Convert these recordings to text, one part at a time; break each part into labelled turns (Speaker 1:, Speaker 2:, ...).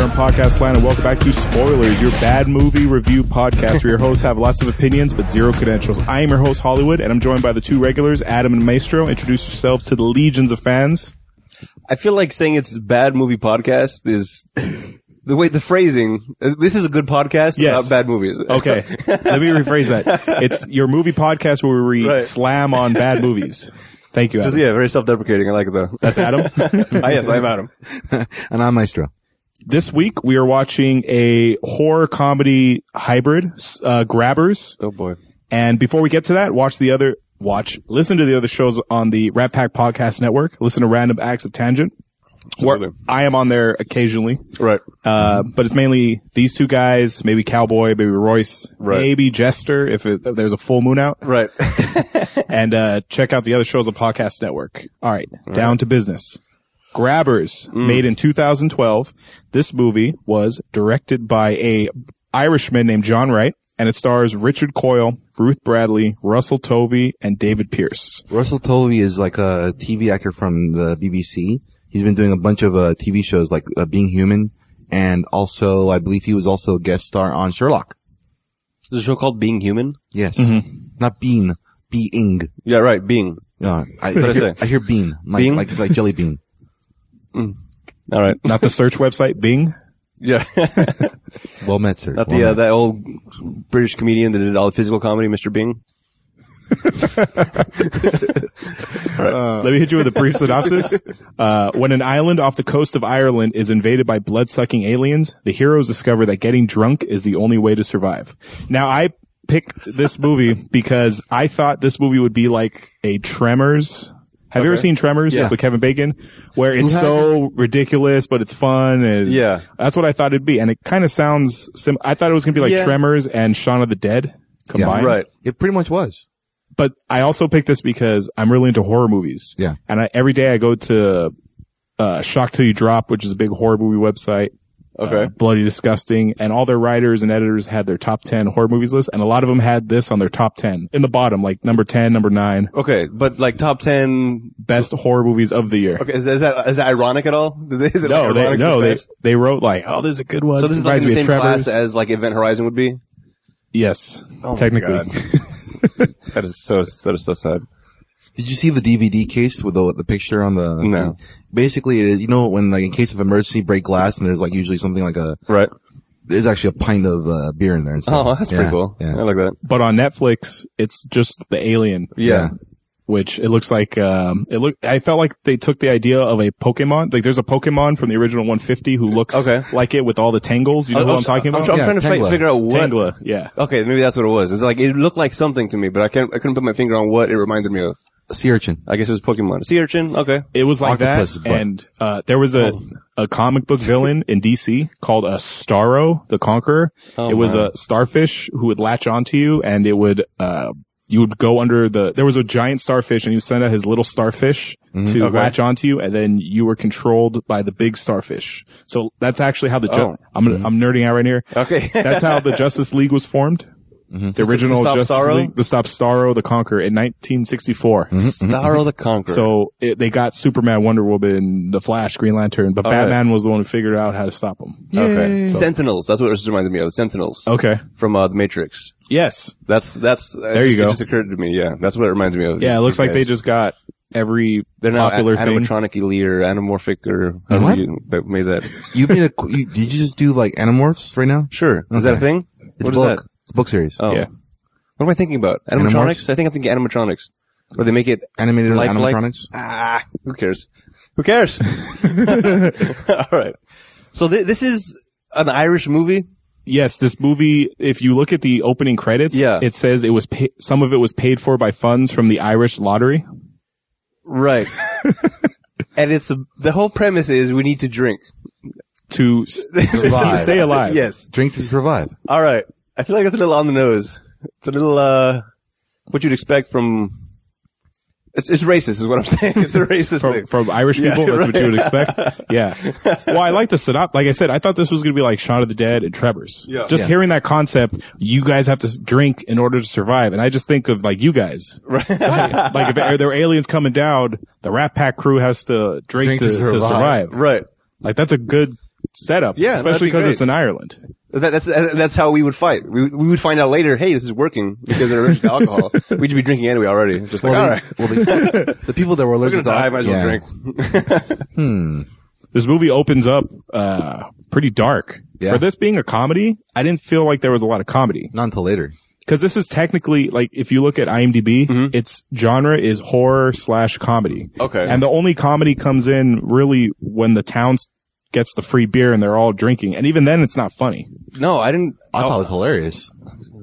Speaker 1: there in podcast land, and welcome back to Spoilers, your bad movie review podcast where your hosts have lots of opinions but zero credentials. I am your host, Hollywood, and I'm joined by the two regulars, Adam and Maestro. Introduce yourselves to the legions of fans.
Speaker 2: I feel like saying it's bad movie podcast is the phrasing. This is a good podcast about bad movies.
Speaker 1: Okay. Let me rephrase that. It's your movie podcast where we slam on bad movies. Thank you, Adam.
Speaker 2: Very self-deprecating. I like it though.
Speaker 1: That's Adam?
Speaker 2: Yes, I'm Adam.
Speaker 3: And I'm Maestro.
Speaker 1: This week, we are watching a horror comedy hybrid, Grabbers.
Speaker 2: Oh boy.
Speaker 1: And before we get to that, listen to the other shows on the Rat Pack Podcast Network. Listen to Random Acts of Tangent. Where I am on there occasionally.
Speaker 2: Right.
Speaker 1: But it's mainly these two guys, maybe Cowboy, maybe Royce, maybe Jester, if there's a full moon out.
Speaker 2: Right.
Speaker 1: And, check out the other shows on Podcast Network. All right. Down to business. Grabbers, made in 2012. This movie was directed by a Irishman named John Wright, and it stars Richard Coyle, Ruth Bradley, Russell Tovey, and David Pierce.
Speaker 3: Russell Tovey is like a TV actor from the BBC. He's been doing a bunch of TV shows like Being Human, and also I believe he was also a guest star on Sherlock.
Speaker 2: There's a show called Being Human?
Speaker 3: Yes. Not Bean. Being.
Speaker 2: Yeah, right. Being.
Speaker 3: I hear Bean.
Speaker 2: Being?
Speaker 3: Like it's like jelly bean.
Speaker 2: All right.
Speaker 1: Not the search website, Bing?
Speaker 2: Yeah.
Speaker 3: Well met, sir.
Speaker 2: Not that old British comedian that did all the physical comedy, Mr. Bing?
Speaker 1: Let me hit you with a brief synopsis. When an island off the coast of Ireland is invaded by blood-sucking aliens, the heroes discover that getting drunk is the only way to survive. Now, I picked this movie because I thought this movie would be like a Tremors. Have you ever seen Tremors with Kevin Bacon? Where it's so ridiculous, but it's fun. And that's what I thought it'd be. And it kind of sounds I thought it was going to be like Tremors and Shaun of the Dead combined.
Speaker 3: Yeah, right. It pretty much was.
Speaker 1: But I also picked this because I'm really into horror movies.
Speaker 3: Yeah.
Speaker 1: And every day I go to Shock Till You Drop, which is a big horror movie website.
Speaker 2: Okay.
Speaker 1: Bloody Disgusting. And all their writers and editors had their top 10 horror movies list. And a lot of them had this on their top 10. In the bottom, like number 10, number 9.
Speaker 2: Okay. But like top 10
Speaker 1: best horror movies of the year.
Speaker 2: Okay. Is that ironic at all?
Speaker 1: They wrote like, oh, this is a good one.
Speaker 2: So this is like in the same class as like Event Horizon would be?
Speaker 1: Yes. Technically.
Speaker 2: That is so sad.
Speaker 3: Did you see the DVD case with the picture on the?
Speaker 2: No.
Speaker 3: Basically, it is, when like in case of emergency, break glass, and there's like usually something like there's actually a pint of beer in there and stuff.
Speaker 2: Oh, that's pretty cool.
Speaker 3: Yeah.
Speaker 2: I like that.
Speaker 1: But on Netflix, it's just the alien.
Speaker 2: Yeah.
Speaker 1: Which it looks like, I felt like they took the idea of a Pokemon. Like there's a Pokemon from the original 150 who looks like it with all the tangles. You know who I'm talking about?
Speaker 2: I'm trying to figure out what.
Speaker 1: Tangela, yeah.
Speaker 2: Okay, maybe that's what it was. It's like, it looked like something to me, but I couldn't put my finger on what it reminded me of.
Speaker 3: A sea urchin.
Speaker 2: I guess it was Pokemon. Sea urchin? Okay.
Speaker 1: It was like
Speaker 3: Octopus,
Speaker 1: that. And, there was a comic book villain in DC called Starro the Conqueror. It was a starfish who would latch onto you, and it would, you would go under there was a giant starfish, and you send out his little starfish to latch onto you, and then you were controlled by the big starfish. So that's actually how I'm nerding out right here.
Speaker 2: Okay.
Speaker 1: That's how the Justice League was formed. The original Justice League, to stop Starro the Conqueror in 1964.
Speaker 2: Starro the Conqueror.
Speaker 1: So they got Superman, Wonder Woman, The Flash, Green Lantern, but Batman was the one who figured out how to stop them.
Speaker 2: Okay. Sentinels. That's what it reminded me of. Sentinels.
Speaker 1: Okay.
Speaker 2: From The Matrix.
Speaker 1: Yes.
Speaker 2: There you go. It just occurred to me. Yeah. That's what it reminds me of.
Speaker 1: Yeah. It looks like they just got every popular thing.
Speaker 2: Animatronically or anamorphic or however you made that.
Speaker 3: Did you just do like Animorphs right now?
Speaker 2: Sure. Is that a thing?
Speaker 3: It's
Speaker 2: what is that?
Speaker 3: It's a book series.
Speaker 2: Oh. Yeah. What am I thinking about? Animatronics? I think I'm thinking animatronics. Or they make it
Speaker 3: animated animatronics?
Speaker 2: Who cares? Who cares? All right. So this is an Irish movie?
Speaker 1: Yes, this movie, if you look at the opening credits, it says it was some of it was paid for by funds from the Irish lottery.
Speaker 2: Right. And the whole premise is we need to drink.
Speaker 1: To survive. Stay alive.
Speaker 2: Yes.
Speaker 3: Drink to survive.
Speaker 2: All right. I feel like that's a little on the nose. It's a little, what you'd expect from, it's racist is what I'm saying. It's a racist thing.
Speaker 1: From Irish people, that's what you would expect. Yeah. Well, I like the setup. Like I said, I thought this was going to be like Shaun of the Dead and Tremors. Yeah. Just hearing that concept, you guys have to drink in order to survive. And I just think of like you guys. Right. Like if there are aliens coming down, the Rat Pack crew has to drink to survive.
Speaker 2: Right.
Speaker 1: Like that's a good setup.
Speaker 2: Yeah,
Speaker 1: especially
Speaker 2: that'd be
Speaker 1: because
Speaker 2: great.
Speaker 1: it's in Ireland.
Speaker 2: That's how we would fight. We would find out later, hey, this is working because they're allergic to alcohol. We'd just be drinking anyway already. Just like, all right.
Speaker 3: The people that were
Speaker 2: We're
Speaker 3: allergic
Speaker 2: gonna
Speaker 3: to
Speaker 2: die, might as well drink.
Speaker 1: This movie opens up pretty dark.
Speaker 3: Yeah.
Speaker 1: For this being a comedy, I didn't feel like there was a lot of comedy.
Speaker 3: Not until later.
Speaker 1: Because this is technically, like, if you look at IMDb, its genre is horror/comedy.
Speaker 2: Okay.
Speaker 1: And the only comedy comes in really when the town gets the free beer and they're all drinking. And even then, it's not funny.
Speaker 2: No, I didn't.
Speaker 3: I thought it was hilarious.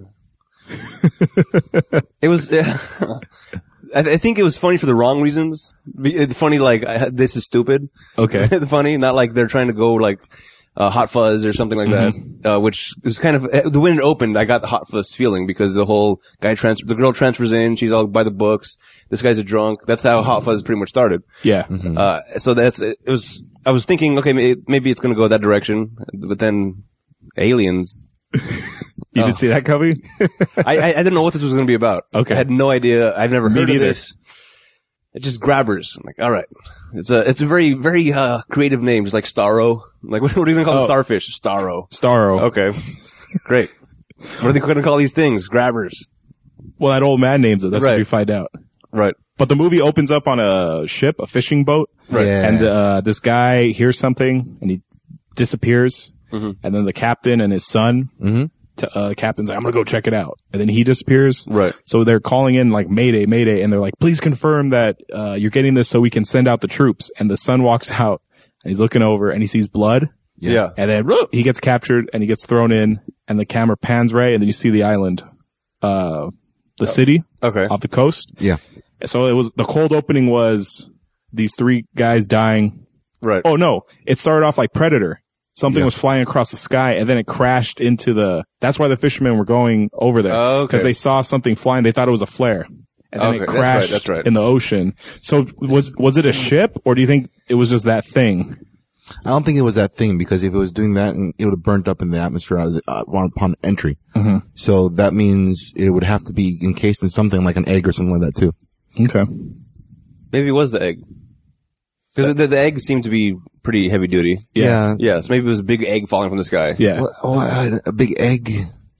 Speaker 2: It was. I think it was funny for the wrong reasons. Funny, like this is stupid.
Speaker 1: Okay.
Speaker 2: Funny, not like they're trying to go like Hot Fuzz or something like that. Which was kind of the when it opened, I got the Hot Fuzz feeling because the whole the girl transfers in, she's all by the books. This guy's a drunk. That's how Hot Fuzz pretty much started.
Speaker 1: Yeah.
Speaker 2: So it was. I was thinking, okay, maybe it's going to go that direction, but then aliens.
Speaker 1: You did see that coming?
Speaker 2: I didn't know what this was going to be about.
Speaker 1: Okay.
Speaker 2: I had no idea. I've never heard of
Speaker 1: neither.
Speaker 2: this. It's just grabbers. I'm like, all right. It's a very, very, creative name. Just like Starro. Like, what are you going to call the starfish? Starro.
Speaker 1: Starro.
Speaker 2: Okay. Great. What are they going to call these things? Grabbers.
Speaker 1: Well, that old man names it. That's
Speaker 2: Right.
Speaker 1: what you find out.
Speaker 2: Right.
Speaker 1: But the movie opens up on a ship, a fishing boat.
Speaker 3: Right. Yeah.
Speaker 1: And this guy hears something and he disappears. And then the captain and his son, captain's like, I'm going to go check it out. And then he disappears.
Speaker 2: Right.
Speaker 1: So they're calling in like, Mayday, Mayday. And they're like, please confirm that you're getting this so we can send out the troops. And the son walks out and he's looking over and he sees blood.
Speaker 2: Yeah.
Speaker 1: And then he gets captured and he gets thrown in and the camera pans right. And then you see the island, the city
Speaker 2: Okay.
Speaker 1: off the coast.
Speaker 3: Yeah.
Speaker 1: So it was, the cold opening was these three guys dying.
Speaker 2: Right.
Speaker 1: Oh no, it started off like Predator. Something
Speaker 3: Yeah.
Speaker 1: was flying across the sky and then it crashed into that's why the fishermen were going over there.
Speaker 2: Oh, okay.
Speaker 1: Cause they saw something flying. They thought it was a flare. And then
Speaker 2: Okay,
Speaker 1: it
Speaker 2: that's right,
Speaker 1: crashed
Speaker 2: that's right.
Speaker 1: in the ocean. So was it a ship or do you think it was just that thing?
Speaker 3: I don't think it was that thing because if it was doing that, it would have burnt up in the atmosphere as upon entry. So that means it would have to be encased in something like an egg or something like that too.
Speaker 1: Okay.
Speaker 2: Maybe it was the egg. Because the egg seemed to be pretty heavy duty.
Speaker 3: Yeah.
Speaker 2: Yeah, so maybe it was a big egg falling from the sky.
Speaker 1: Yeah.
Speaker 3: A big egg.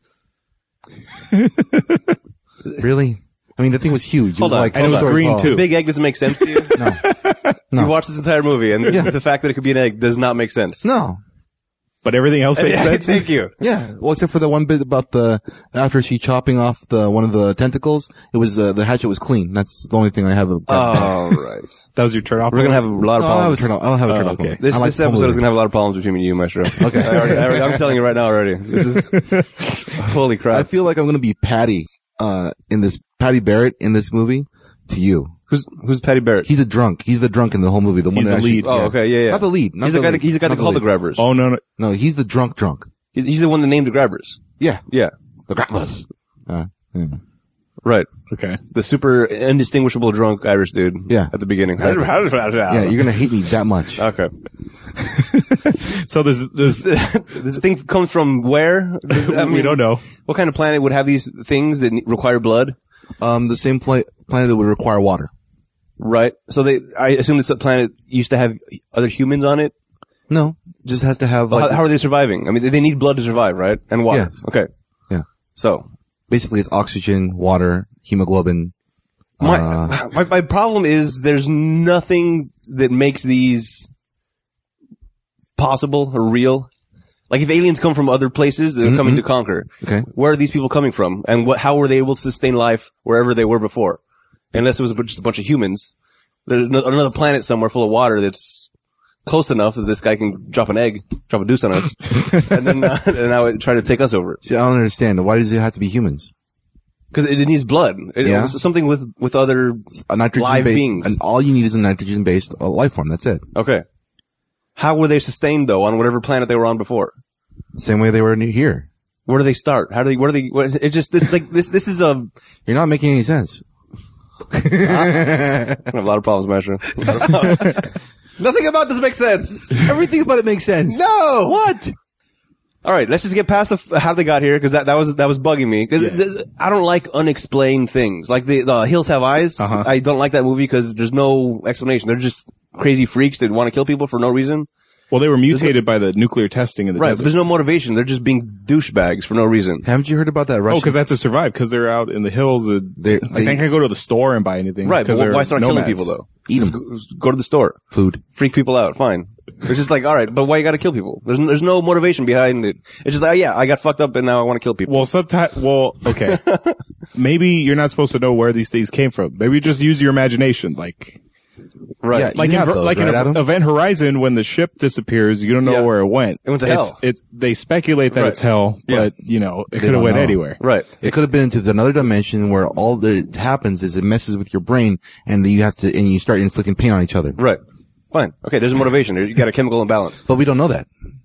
Speaker 3: Really? I mean, the thing was huge.
Speaker 2: Hold
Speaker 3: it was
Speaker 2: on.
Speaker 3: like
Speaker 1: And it was
Speaker 3: 12 stories
Speaker 1: green,
Speaker 3: tall.
Speaker 1: too.
Speaker 2: Big egg doesn't make sense to you?
Speaker 3: No.
Speaker 2: You watched this entire movie, and the fact that it could be an egg does not make sense.
Speaker 3: No.
Speaker 1: But everything else makes sense.
Speaker 2: Thank you.
Speaker 3: Yeah. Well, except for the one bit about after she chopping off one of the tentacles, it was, the hatchet was clean. That's the only thing I have.
Speaker 2: All right.
Speaker 1: That was your turn off.
Speaker 2: We're going to have a lot of
Speaker 3: I'll have a
Speaker 2: problems.
Speaker 3: turn off. I'll have a turn off.
Speaker 1: okay.
Speaker 2: This
Speaker 3: I like
Speaker 2: episode
Speaker 3: the
Speaker 2: is
Speaker 3: movie.
Speaker 2: going to have a lot of problems between you and Maestro.
Speaker 3: Okay.
Speaker 2: I'm telling you right now already. This is, holy
Speaker 3: I
Speaker 2: crap.
Speaker 3: feel like I'm going to be Patty Barrett in this movie to you.
Speaker 2: Who's Patty Barrett?
Speaker 3: He's a drunk. He's the drunk in the whole movie. The one
Speaker 1: He's
Speaker 3: that
Speaker 1: the
Speaker 3: actually-
Speaker 1: lead.
Speaker 2: Oh, okay, yeah.
Speaker 3: Not the lead. Not
Speaker 2: He's the guy
Speaker 3: lead.
Speaker 2: that
Speaker 3: Not
Speaker 2: called the
Speaker 3: lead.
Speaker 2: grabbers.
Speaker 1: Oh no.
Speaker 3: No, he's the drunk.
Speaker 2: He's the one that named the grabbers.
Speaker 3: Yeah.
Speaker 2: Yeah.
Speaker 3: The grabbers. Yeah.
Speaker 2: Right.
Speaker 1: Okay.
Speaker 2: The super indistinguishable drunk Irish dude.
Speaker 3: Yeah.
Speaker 2: At the beginning.
Speaker 3: Yeah, you're gonna hate me that much.
Speaker 2: Okay.
Speaker 1: So this
Speaker 2: This thing comes from where? I
Speaker 1: we don't know.
Speaker 2: What kind of planet would have these things that require blood?
Speaker 3: The same planet that would require water.
Speaker 2: Right. So I assume this planet used to have other humans on it.
Speaker 3: No, just has to have
Speaker 2: Well,
Speaker 3: like,
Speaker 2: how are they surviving? I mean, they need blood to survive, right? And water.
Speaker 3: Yeah.
Speaker 2: Okay.
Speaker 3: Yeah.
Speaker 2: So
Speaker 3: basically it's oxygen, water, hemoglobin.
Speaker 2: my problem is there's nothing that makes these possible or real. Like if aliens come from other places, they're coming to conquer.
Speaker 3: Okay.
Speaker 2: Where are these people coming from? And how were they able to sustain life wherever they were before? Unless it was just a bunch of humans. There's another planet somewhere full of water that's close enough that this guy can drop a deuce on us, and then now try to take us over.
Speaker 3: See, I don't understand. Why does it have to be humans?
Speaker 2: Because it needs blood.
Speaker 3: Yeah.
Speaker 2: It's something with other
Speaker 3: A nitrogen
Speaker 2: live
Speaker 3: based,
Speaker 2: beings.
Speaker 3: and all you need is a nitrogen based life form. That's it.
Speaker 2: Okay. How were they sustained though on whatever planet they were on before?
Speaker 3: Same way they were here.
Speaker 2: Where do they start? It's just this is a,
Speaker 3: You're not making any sense.
Speaker 2: I have a lot of problems, Maestro. Nothing about this makes sense.
Speaker 3: Everything about it makes sense.
Speaker 2: No!
Speaker 3: What?
Speaker 2: All right, let's just get past how they got here, because that was bugging me. Because I don't like unexplained things. Like the Hills Have Eyes.
Speaker 1: Uh-huh.
Speaker 2: I don't like that movie because there's no explanation. They're just crazy freaks that want to kill people for no reason.
Speaker 1: Well, they were mutated by the nuclear testing in the
Speaker 2: Right, but
Speaker 1: desert.
Speaker 2: there's no motivation. They're just being douchebags for no reason.
Speaker 3: Haven't you heard about that
Speaker 1: Oh,
Speaker 3: Russian?
Speaker 1: because they have to survive because they're out in the hills.
Speaker 3: They
Speaker 1: can't go to the store and buy anything.
Speaker 2: Right, but
Speaker 1: 'cause they're
Speaker 2: why start
Speaker 1: nomads.
Speaker 2: killing people though?
Speaker 3: Eat
Speaker 2: Just
Speaker 3: 'em.
Speaker 2: go to the store.
Speaker 3: food.
Speaker 2: Freak people out. Fine. It's just like, all right, but why you got to kill people? There's no motivation behind it. It's just like, oh, yeah, I got fucked up and now I want to kill people.
Speaker 1: Well, okay. Maybe you're not supposed to know where these things came from. Maybe just use your imagination. Like,
Speaker 2: right.
Speaker 3: Yeah,
Speaker 1: like
Speaker 3: you
Speaker 1: in,
Speaker 3: have those,
Speaker 1: like
Speaker 3: right,
Speaker 1: in
Speaker 3: Adam?
Speaker 1: Event Horizon, when the ship disappears, you don't know
Speaker 2: Yeah.
Speaker 1: where it went.
Speaker 2: It went to hell.
Speaker 1: They speculate that
Speaker 2: Right.
Speaker 1: it's hell,
Speaker 2: Yeah.
Speaker 1: but it could have
Speaker 3: don't
Speaker 1: went
Speaker 3: know.
Speaker 1: anywhere.
Speaker 2: Right.
Speaker 3: It could have been into another dimension where all that happens is it messes with your brain, and then you start inflicting pain on each other.
Speaker 2: Right. Fine. Okay, there's a motivation. You got a chemical imbalance.
Speaker 3: But we don't know that.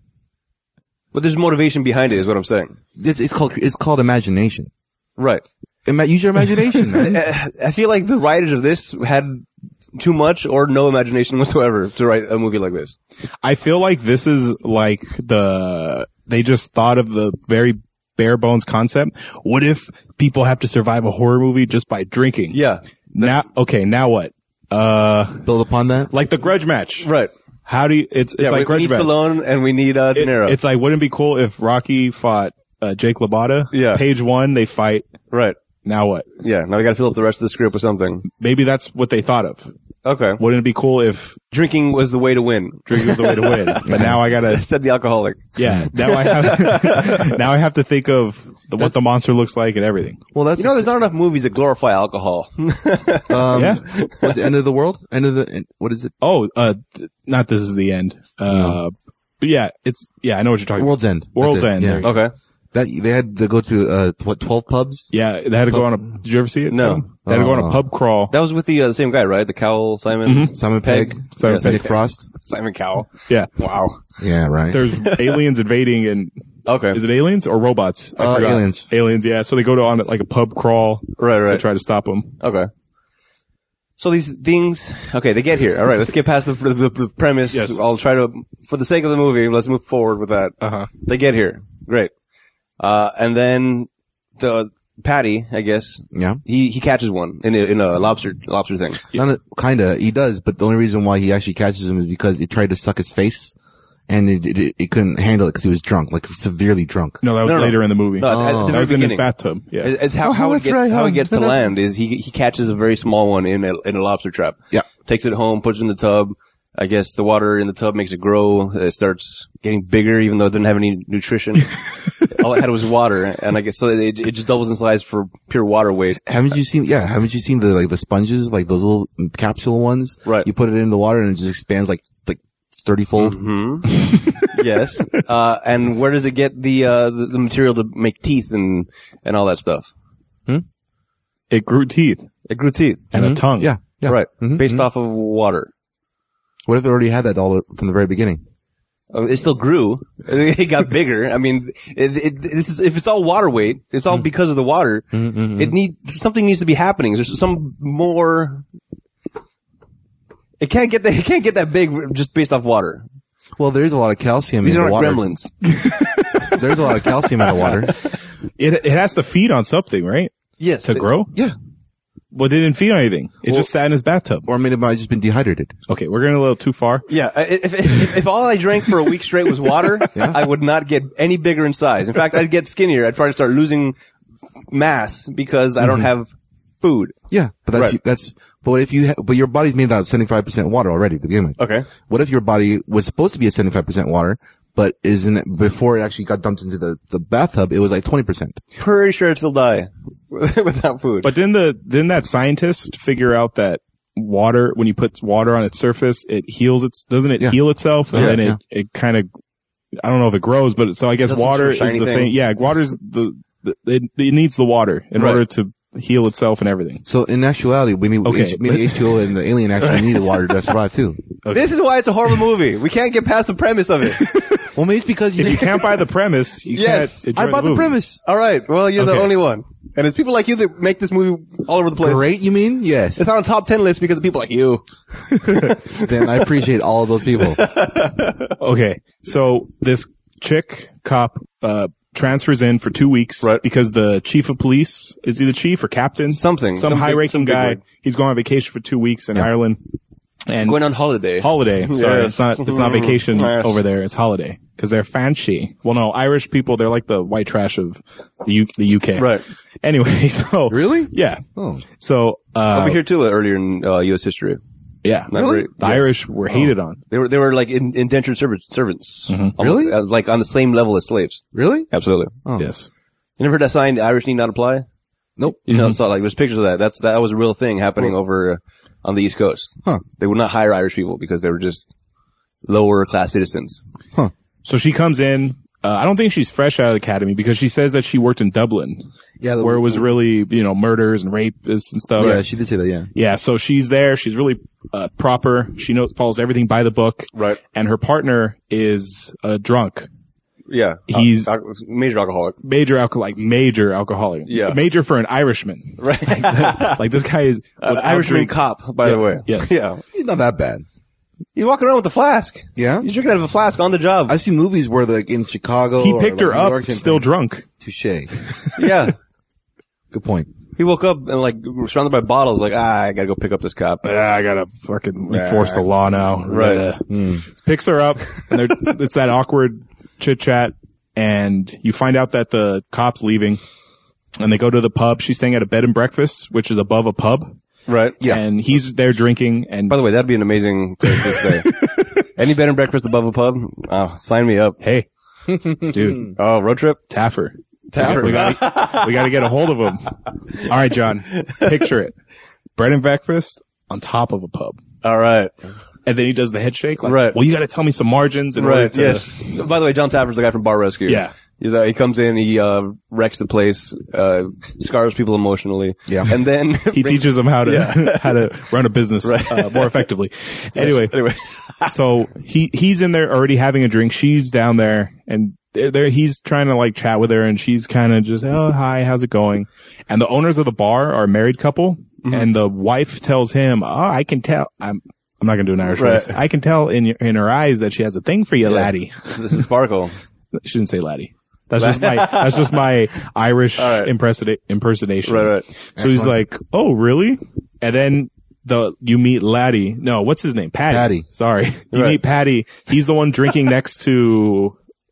Speaker 2: But there's motivation behind it is what I'm saying.
Speaker 3: It's called imagination.
Speaker 2: Right.
Speaker 3: Use your imagination, man.
Speaker 2: I feel like the writers of this had too much or no imagination whatsoever to write a movie like this.
Speaker 1: I feel like this is like they just thought of the very bare bones concept. What if people have to survive a horror movie just by drinking?
Speaker 2: Yeah.
Speaker 1: Now what?
Speaker 3: Build upon that.
Speaker 1: Like the grudge match.
Speaker 2: Right.
Speaker 1: How do you, it's
Speaker 2: Yeah,
Speaker 1: like
Speaker 2: we
Speaker 1: grudge
Speaker 2: need
Speaker 1: match.
Speaker 2: Stallone and we need De Niro.
Speaker 1: It's like, wouldn't it be cool if Rocky fought Jake LaMotta?
Speaker 2: Yeah.
Speaker 1: Page 1, they fight.
Speaker 2: right.
Speaker 1: Now what?
Speaker 2: Yeah, now we got to fill up the rest of the script with something.
Speaker 1: Maybe that's what they thought of.
Speaker 2: Okay.
Speaker 1: Wouldn't it be cool if
Speaker 2: Drinking was the way to win.
Speaker 1: drinking was the way to win? But now I gotta,
Speaker 2: Said the alcoholic.
Speaker 1: yeah, now I have to think of what the monster looks like and everything.
Speaker 3: Well, that's
Speaker 2: You know, there's not enough movies that glorify alcohol.
Speaker 1: Yeah.
Speaker 3: what's the end of the world? What is it?
Speaker 1: Oh, not This Is the End. But yeah, I know what you're talking
Speaker 3: World's End.
Speaker 1: about. World's
Speaker 3: That's it.
Speaker 1: End.
Speaker 3: Yeah.
Speaker 1: There you go.
Speaker 2: Okay.
Speaker 3: That they had to go to 12 pubs.
Speaker 1: Yeah, they had to go on a, did you ever see it?
Speaker 2: No.
Speaker 1: They had to go on a pub crawl.
Speaker 2: That was with the same guy, right? The Cowell, Simon?
Speaker 3: Simon Pegg,
Speaker 1: Simon Pegg.
Speaker 3: Nick Frost.
Speaker 2: Simon Cowell.
Speaker 1: Yeah.
Speaker 2: Wow.
Speaker 3: Yeah, right.
Speaker 1: There's aliens invading and,
Speaker 2: Okay.
Speaker 1: is it aliens or robots? I forgot.
Speaker 3: Aliens.
Speaker 1: Aliens, yeah. So they go on like a pub crawl.
Speaker 2: Right.
Speaker 1: To try to stop them.
Speaker 2: Okay. So these things, okay, they get here. All right, let's get past the premise.
Speaker 1: Yes.
Speaker 2: I'll try to, for the sake of the movie, let's move forward with that.
Speaker 1: Uh-huh.
Speaker 2: They get here. Great. And then the Patty, I guess,
Speaker 3: Yeah.
Speaker 2: he catches one in a lobster thing.
Speaker 3: Kinda. He does, but the only reason why he actually catches him is because it tried to suck his face, and it couldn't handle it because he was drunk, like severely drunk.
Speaker 1: No, that was
Speaker 2: No.
Speaker 1: later in the movie.
Speaker 2: No, at the
Speaker 1: that
Speaker 2: very
Speaker 1: was in his
Speaker 2: beginning.
Speaker 1: bathtub. Yeah.
Speaker 2: It's how
Speaker 3: that's
Speaker 2: it gets
Speaker 3: right,
Speaker 2: how
Speaker 3: huh?
Speaker 2: it gets to land is he catches a very small one in a lobster trap.
Speaker 3: Yeah.
Speaker 2: Takes it home, puts it in the tub. I guess the water in the tub makes it grow. It starts getting bigger, even though it didn't have any nutrition. All it had was water, and I guess so it just doubles in size for pure water weight.
Speaker 3: Haven't you seen the sponges, like those little capsule ones?
Speaker 2: Right.
Speaker 3: You put it in the water and it just expands like 30-fold.
Speaker 2: Yes. And where does it get the material to make teeth and all that stuff?
Speaker 1: It grew teeth
Speaker 2: It grew teeth.
Speaker 1: and a tongue.
Speaker 3: Yeah. Yeah.
Speaker 2: Right.
Speaker 3: Mhm.
Speaker 2: Based off of water.
Speaker 3: What if it already had that all from the very beginning?
Speaker 2: It still grew. It got bigger. I mean, this is, if it's all water weight, it's all because of the water. Something needs to be happening. There's some more. It can't get that big just based off water.
Speaker 3: Well, there's a lot of calcium
Speaker 2: These
Speaker 3: in
Speaker 2: are
Speaker 3: the
Speaker 2: not
Speaker 3: water.
Speaker 2: gremlins.
Speaker 3: There's a lot of calcium in the water.
Speaker 1: It has to feed on something, right?
Speaker 2: Yes.
Speaker 1: To grow?
Speaker 3: Yeah.
Speaker 1: Well, it didn't feed on anything. It just sat in his bathtub.
Speaker 3: Or maybe it might have just been dehydrated.
Speaker 1: Okay, we're getting a little too far.
Speaker 2: Yeah. If all I drank for a week straight was water, I would not get any bigger in size. In fact, I'd get skinnier. I'd probably start losing mass because I don't have food.
Speaker 3: Yeah, but but your body's made out of 75% water already to begin with.
Speaker 2: Okay.
Speaker 3: What if your body was supposed to be at 75% water, but before it actually got dumped into the bathtub, it was like 20%.
Speaker 2: Pretty sure I'd still die without food.
Speaker 1: But didn't that scientist figure out that water, when you put water on its surface, it heals doesn't it
Speaker 3: Yeah.
Speaker 1: heal itself? And
Speaker 3: Yeah,
Speaker 1: then it kind of, I don't know if it grows, but so I guess
Speaker 2: Does some
Speaker 1: water
Speaker 2: sort of
Speaker 1: is
Speaker 2: shiny
Speaker 1: the
Speaker 2: thing.
Speaker 1: thing. Yeah, water's it needs the water in
Speaker 2: Right.
Speaker 1: order to heal itself and everything.
Speaker 3: So in actuality, we need
Speaker 1: Okay,
Speaker 3: H2O and the alien actually needed water to survive too.
Speaker 2: This is why it's a horrible movie. We can't get past the premise of it.
Speaker 3: Well, maybe it's because
Speaker 1: If you can't buy the premise, you
Speaker 2: Yes.
Speaker 1: can't enjoy
Speaker 3: I bought the
Speaker 1: movie.
Speaker 3: premise.
Speaker 2: All right. Well, you're the
Speaker 1: Okay.
Speaker 2: only one. And it's people like you that make this movie all over the place.
Speaker 3: Great, you mean? Yes.
Speaker 2: It's on a top 10 list because of people like you.
Speaker 3: Then I appreciate all of those people.
Speaker 1: Okay, so this chick cop transfers in for 2 weeks,
Speaker 2: Right.
Speaker 1: because the chief of police, is he the chief or captain?
Speaker 2: Something.
Speaker 1: Some
Speaker 2: Some
Speaker 1: high-ranking
Speaker 2: big
Speaker 1: guy.
Speaker 2: word.
Speaker 1: He's going on vacation for 2 weeks in
Speaker 3: Yeah.
Speaker 1: Ireland. And
Speaker 2: Going on holiday.
Speaker 1: holiday. Sorry,
Speaker 2: Yes.
Speaker 1: it's not vacation
Speaker 2: Yes.
Speaker 1: over there. It's holiday because they're fancy. Well, no, Irish people, they're like the white trash of the UK.
Speaker 2: Right.
Speaker 1: Anyway, so
Speaker 3: Really?
Speaker 1: yeah.
Speaker 3: Oh.
Speaker 1: So
Speaker 2: Over here too, earlier in U.S. history.
Speaker 1: yeah,
Speaker 2: Not very-
Speaker 1: the Irish were hated on.
Speaker 2: They were like indentured servants.
Speaker 3: Really?
Speaker 2: Like on the same level as slaves.
Speaker 3: Really?
Speaker 2: Absolutely.
Speaker 3: Oh.
Speaker 1: Yes.
Speaker 2: You never heard that sign, Irish need not apply?
Speaker 3: Nope.
Speaker 2: You know, saw like there's pictures of that. That was a real thing happening over on the East Coast.
Speaker 3: Huh.
Speaker 2: They would not hire Irish people because they were just lower class citizens.
Speaker 1: So she comes in. I don't think she's fresh out of the academy because she says that she worked in Dublin,
Speaker 3: Yeah.
Speaker 1: where it was really, murders and rapists and stuff.
Speaker 3: Yeah, she did say that. Yeah.
Speaker 1: Yeah, so she's there. She's really proper. She follows everything by the book.
Speaker 2: Right.
Speaker 1: And her partner is drunk.
Speaker 2: Yeah.
Speaker 1: He's-
Speaker 2: major alcoholic.
Speaker 1: Major alcoholic.
Speaker 2: Yeah.
Speaker 1: Major for an Irishman.
Speaker 2: Right.
Speaker 1: Like this guy is
Speaker 2: An Irishman cop, by the way.
Speaker 1: Yes.
Speaker 2: Yeah.
Speaker 3: He's not that bad.
Speaker 2: You're walking around with a flask.
Speaker 3: Yeah.
Speaker 2: You're drinking out of a flask on the job.
Speaker 3: I've seen movies where like in Chicago.
Speaker 1: He
Speaker 3: or,
Speaker 1: picked
Speaker 3: like,
Speaker 1: her
Speaker 3: New
Speaker 1: up
Speaker 3: York, same
Speaker 1: still
Speaker 3: thing.
Speaker 1: drunk.
Speaker 3: Touche.
Speaker 2: Yeah.
Speaker 3: Good point.
Speaker 2: He woke up and like surrounded by bottles like, I gotta go pick up this cop.
Speaker 1: I gotta fucking enforce the law now.
Speaker 2: Right.
Speaker 1: Picks her up and it's that awkward chit chat and you find out that the cop's leaving and they go to the pub. She's staying at a bed and breakfast, which is above a pub.
Speaker 2: Right.
Speaker 3: Yeah.
Speaker 1: And he's there drinking and
Speaker 2: By the way, that'd be an amazing place to stay. Any bed and breakfast above a pub? Oh, sign me up.
Speaker 1: hey, dude,
Speaker 2: Oh, road trip?
Speaker 1: Taffer.
Speaker 2: Taffer.
Speaker 1: We gotta get a hold of him. All right, John, picture it. Bread and breakfast on top of a pub.
Speaker 2: All right.
Speaker 1: And then he does the head shake. Like,
Speaker 2: Right.
Speaker 1: well, you gotta tell me some margins in order
Speaker 2: Right.
Speaker 1: to.
Speaker 2: Yes. By the way, John Taffer's the guy from Bar Rescue.
Speaker 1: Yeah.
Speaker 2: He comes in, he wrecks the place, scars people emotionally.
Speaker 3: Yeah.
Speaker 2: And then
Speaker 1: He teaches them how to how to run a business more effectively. Anyway, so he's in there already having a drink. She's down there, and he's trying to like chat with her, and she's kind of just, oh hi, how's it going? And the owners of the bar are a married couple, and the wife tells him, oh, I can tell. I'm not gonna do an Irish voice. I can tell in her eyes that she has a thing for you, laddie.
Speaker 2: This is Sparkle.
Speaker 1: She didn't say laddie. That's just my Irish impersonation.
Speaker 2: Right.
Speaker 1: So he's like, "Oh, really?" And then you meet Laddie. No, what's his name? Patty. Sorry. You meet Patty. He's the one drinking next to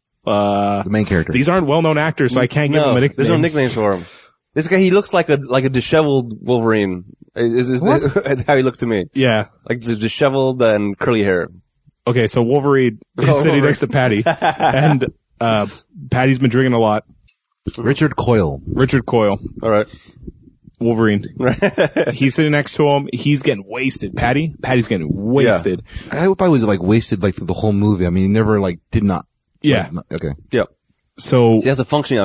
Speaker 3: The main character.
Speaker 1: these aren't well-known actors, so I can't give him a nickname.
Speaker 2: There's no nicknames for him. This guy, he looks like a disheveled Wolverine. Is how he looked to me.
Speaker 1: Yeah.
Speaker 2: Like just disheveled and curly hair.
Speaker 1: Okay, so Wolverine is sitting next to Patty, and Patty's been drinking a lot.
Speaker 3: Richard Coyle.
Speaker 1: Richard Coyle,
Speaker 2: All right.
Speaker 1: Wolverine. He's sitting next to him. He's getting wasted. Patty's getting wasted.
Speaker 3: I hope I was like wasted like through the whole movie. I mean, he never like did not.
Speaker 1: Yeah.
Speaker 3: Okay.
Speaker 2: Yep.
Speaker 1: So
Speaker 2: He has a functioning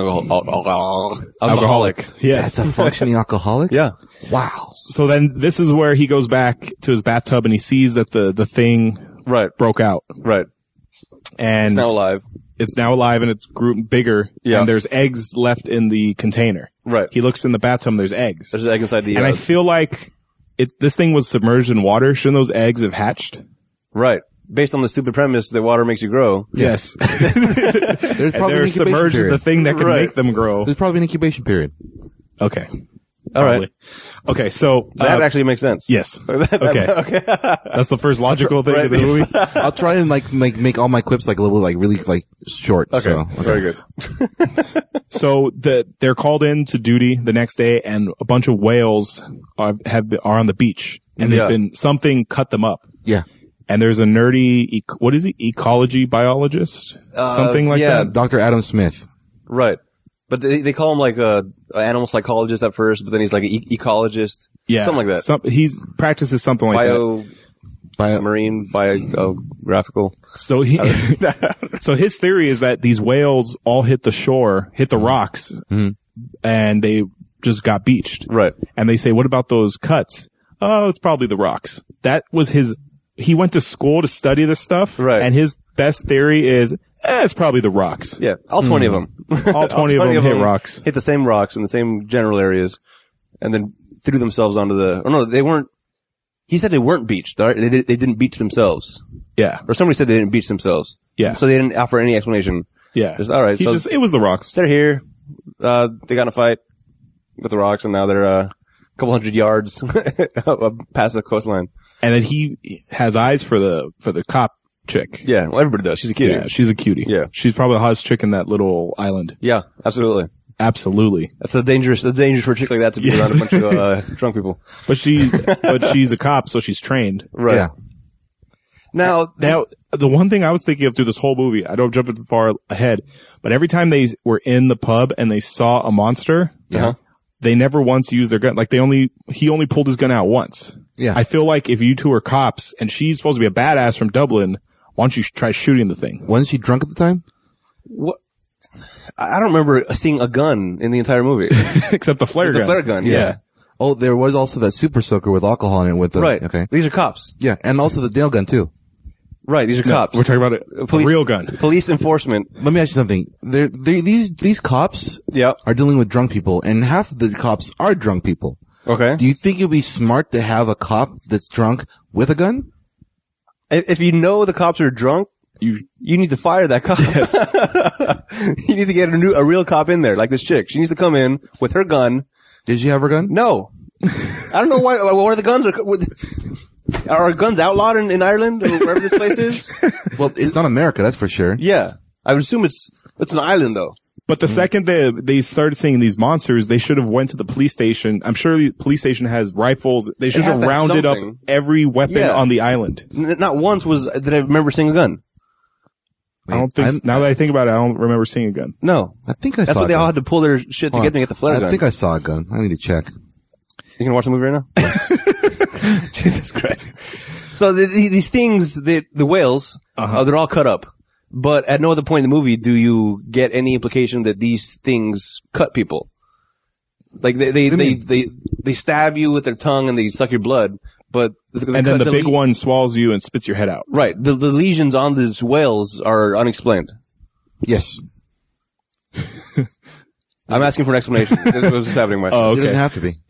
Speaker 1: alcoholic. Yes.
Speaker 3: That's a functioning alcoholic?
Speaker 2: Yeah.
Speaker 3: Wow.
Speaker 1: So then this is where he goes back to his bathtub and he sees that the thing
Speaker 2: Right.
Speaker 1: broke out.
Speaker 2: Right.
Speaker 1: And
Speaker 2: It's now alive.
Speaker 1: and it's grew bigger.
Speaker 2: Yeah.
Speaker 1: And there's eggs left in the container.
Speaker 2: Right.
Speaker 1: He looks in the bathtub and there's eggs.
Speaker 2: There's an egg inside the
Speaker 1: And I feel like this thing was submerged in water. Shouldn't those eggs have hatched?
Speaker 2: right. Based on the stupid premise that water makes you grow.
Speaker 1: Yes.
Speaker 3: There's
Speaker 1: And
Speaker 3: probably an
Speaker 1: they're
Speaker 3: incubation
Speaker 1: submerged in
Speaker 3: period.
Speaker 1: the thing that can
Speaker 2: Right.
Speaker 1: make them grow.
Speaker 3: There's probably an incubation period.
Speaker 1: Okay.
Speaker 2: All right.
Speaker 1: Okay. So
Speaker 2: That actually makes sense.
Speaker 1: yes. Okay. That's the first logical thing in the movie.
Speaker 3: I'll try and like make all my quips like a little like really like short.
Speaker 2: Okay.
Speaker 3: So,
Speaker 2: Very good.
Speaker 1: So they're called in to duty the next day, and a bunch of whales are on the beach, and
Speaker 2: Yeah.
Speaker 1: something cut them up.
Speaker 3: Yeah.
Speaker 1: And there's a nerdy, what is he? Ecology biologist? Something like
Speaker 2: yeah.
Speaker 1: that.
Speaker 3: Dr. Adam Smith.
Speaker 2: Right. But they call him like a animal psychologist at first, but then he's like an ecologist.
Speaker 1: Yeah.
Speaker 2: Something like that.
Speaker 1: He's practices something like that.
Speaker 2: Marine, biographical.
Speaker 1: So so his theory is that these whales all hit the rocks, and they just got beached.
Speaker 2: Right.
Speaker 1: And they say, what about those cuts? Oh, it's probably the rocks. That was he went to school to study this stuff.
Speaker 2: Right.
Speaker 1: And his best theory is, it's probably the rocks.
Speaker 2: Yeah. All 20 of them.
Speaker 1: All 20 of them hit rocks.
Speaker 2: Hit the same rocks in the same general areas and then threw themselves onto they weren't, he said they weren't beached. They didn't beach themselves.
Speaker 1: Yeah.
Speaker 2: Or somebody said they didn't beach themselves.
Speaker 1: Yeah.
Speaker 2: So they didn't offer any explanation.
Speaker 1: Yeah.
Speaker 2: Just, all right.
Speaker 1: It was the rocks.
Speaker 2: They're here. They got in a fight with the rocks and now they're, a couple hundred yards past the coastline.
Speaker 1: And then he has eyes for the cop chick.
Speaker 2: Yeah, well, everybody does. She's a cutie.
Speaker 1: Yeah, she's a cutie.
Speaker 2: Yeah.
Speaker 1: She's probably the hottest chick in that little island.
Speaker 2: Yeah, absolutely.
Speaker 1: Absolutely.
Speaker 2: That's dangerous for a chick like that to be around a bunch of drunk people.
Speaker 1: But she's a cop, so she's trained.
Speaker 2: Right.
Speaker 3: Yeah.
Speaker 2: Now,
Speaker 1: The one thing I was thinking of through this whole movie, I don't jump too far ahead, but every time they were in the pub and they saw a monster, they never once used their gun. Like he only pulled his gun out once.
Speaker 3: Yeah.
Speaker 1: I feel like if you two are cops and she's supposed to be a badass from Dublin, why don't you try shooting the thing?
Speaker 3: Wasn't she drunk at the time?
Speaker 2: what? I don't remember seeing a gun in the entire movie.
Speaker 1: Except the flare gun.
Speaker 2: The flare gun, yeah.
Speaker 3: Oh, there was also that super soaker with alcohol in it with the,
Speaker 2: Right.
Speaker 3: okay.
Speaker 2: These are cops.
Speaker 3: Yeah. And also the nail gun too.
Speaker 2: Right, these are cops.
Speaker 1: We're talking about a real gun.
Speaker 2: Police enforcement.
Speaker 3: Let me ask you something. These cops
Speaker 2: Yeah.
Speaker 3: are dealing with drunk people, and half of the cops are drunk people.
Speaker 2: Okay.
Speaker 3: Do you think it'd be smart to have a cop that's drunk with a gun?
Speaker 2: If you know the cops are drunk, you need to fire that cop. You need to get a real cop in there, like this chick. She needs to come in with her gun.
Speaker 3: Did she have her gun?
Speaker 2: No. I don't know why the guns are guns outlawed in Ireland or wherever this place is?
Speaker 3: Well, it's not America, that's for sure.
Speaker 2: Yeah. I would assume it's an island though.
Speaker 1: But the second they started seeing these monsters, they should have went to the police station. I'm sure the police station has rifles. They should have
Speaker 2: has to have
Speaker 1: rounded up
Speaker 2: something.
Speaker 1: every weapon
Speaker 2: Yeah.
Speaker 1: on the island.
Speaker 2: Not once did I remember seeing a gun.
Speaker 1: I don't think, now that I think about it, I don't remember seeing a gun.
Speaker 2: No.
Speaker 3: I think I
Speaker 2: That's
Speaker 3: saw
Speaker 2: why they
Speaker 3: a
Speaker 2: all
Speaker 3: gun.
Speaker 2: had to pull their shit together and get the flare gun.
Speaker 3: I think I saw a gun. I need to check.
Speaker 2: You can watch the movie right now? Jesus Christ. So these things, the whales, they're all cut up. But at no other point in the movie do you get any implication that these things cut people. Like they stab you with their tongue and they suck your blood, but
Speaker 1: And then the big one swallows you and spits your head out.
Speaker 2: Right. The lesions on these whales are unexplained.
Speaker 3: Yes.
Speaker 2: I'm asking for an explanation. This is what's happening.
Speaker 1: Oh,
Speaker 3: It doesn't
Speaker 1: okay.
Speaker 3: have to be.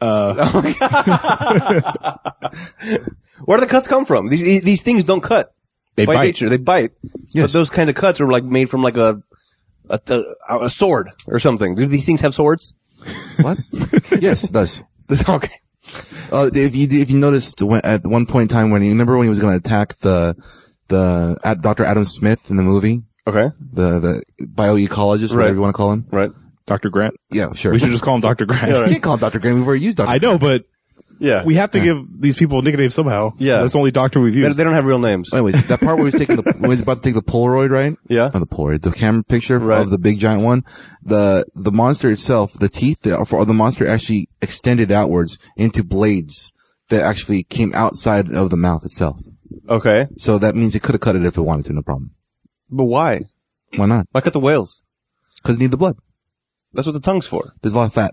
Speaker 2: Where do the cuts come from? These things don't cut.
Speaker 1: They
Speaker 2: by
Speaker 1: bite.
Speaker 2: nature. They bite.
Speaker 3: Yes.
Speaker 2: But those kinds of cuts are like made from like a sword or something. Do these things have swords?
Speaker 3: What? Yes, it does.
Speaker 2: Okay.
Speaker 3: If you noticed at one point in time when you remember when he was going to attack the Dr. Adam Smith in the movie,
Speaker 2: Okay.
Speaker 3: the bioecologist,
Speaker 2: Right.
Speaker 3: whatever you want to call him.
Speaker 2: Right.
Speaker 1: Dr. Grant.
Speaker 3: Yeah, sure.
Speaker 1: We should just call him Dr. Grant.
Speaker 3: You can't call him Dr. Grant. We've already used Dr.
Speaker 1: I know, but
Speaker 2: Yeah.
Speaker 1: we have to give these people nicknames somehow.
Speaker 2: Yeah.
Speaker 1: That's the only doctor we've
Speaker 2: They
Speaker 1: used.
Speaker 2: don't have real names.
Speaker 3: Anyways, that part where he was when he was about to take the Polaroid, right?
Speaker 2: Yeah.
Speaker 3: Not the Polaroid, the camera picture
Speaker 2: Right.
Speaker 3: of the big giant one. The monster itself, the teeth for the monster actually extended outwards into blades that actually came outside of the mouth itself.
Speaker 2: Okay.
Speaker 3: So that means it could have cut it if it wanted to, no problem.
Speaker 2: But why?
Speaker 3: Why not?
Speaker 2: Why cut the whales?
Speaker 3: Because it need the blood.
Speaker 2: That's what the tongue's for.
Speaker 3: There's a lot of fat.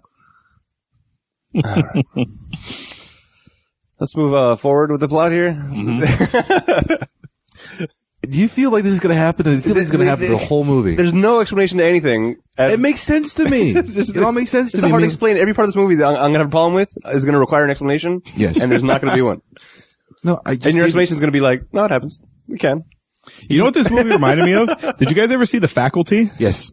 Speaker 2: Let's move forward with the plot here.
Speaker 3: Do you feel like this is going to happen? Do you feel like this is going to happen the whole movie?
Speaker 2: There's no explanation to anything.
Speaker 3: It makes sense to me. It all makes sense to
Speaker 2: It's
Speaker 3: me.
Speaker 2: hard to
Speaker 3: I mean,
Speaker 2: explain. Every part of this movie that I'm going to have a problem with is going to require an explanation.
Speaker 3: Yes.
Speaker 2: And there's not going to be one.
Speaker 3: no, I just
Speaker 2: And your
Speaker 3: gave-
Speaker 2: explanation is going to be like, no, it happens. We can.
Speaker 1: You know what this movie reminded me of? Did you guys ever see The Faculty?
Speaker 3: Yes.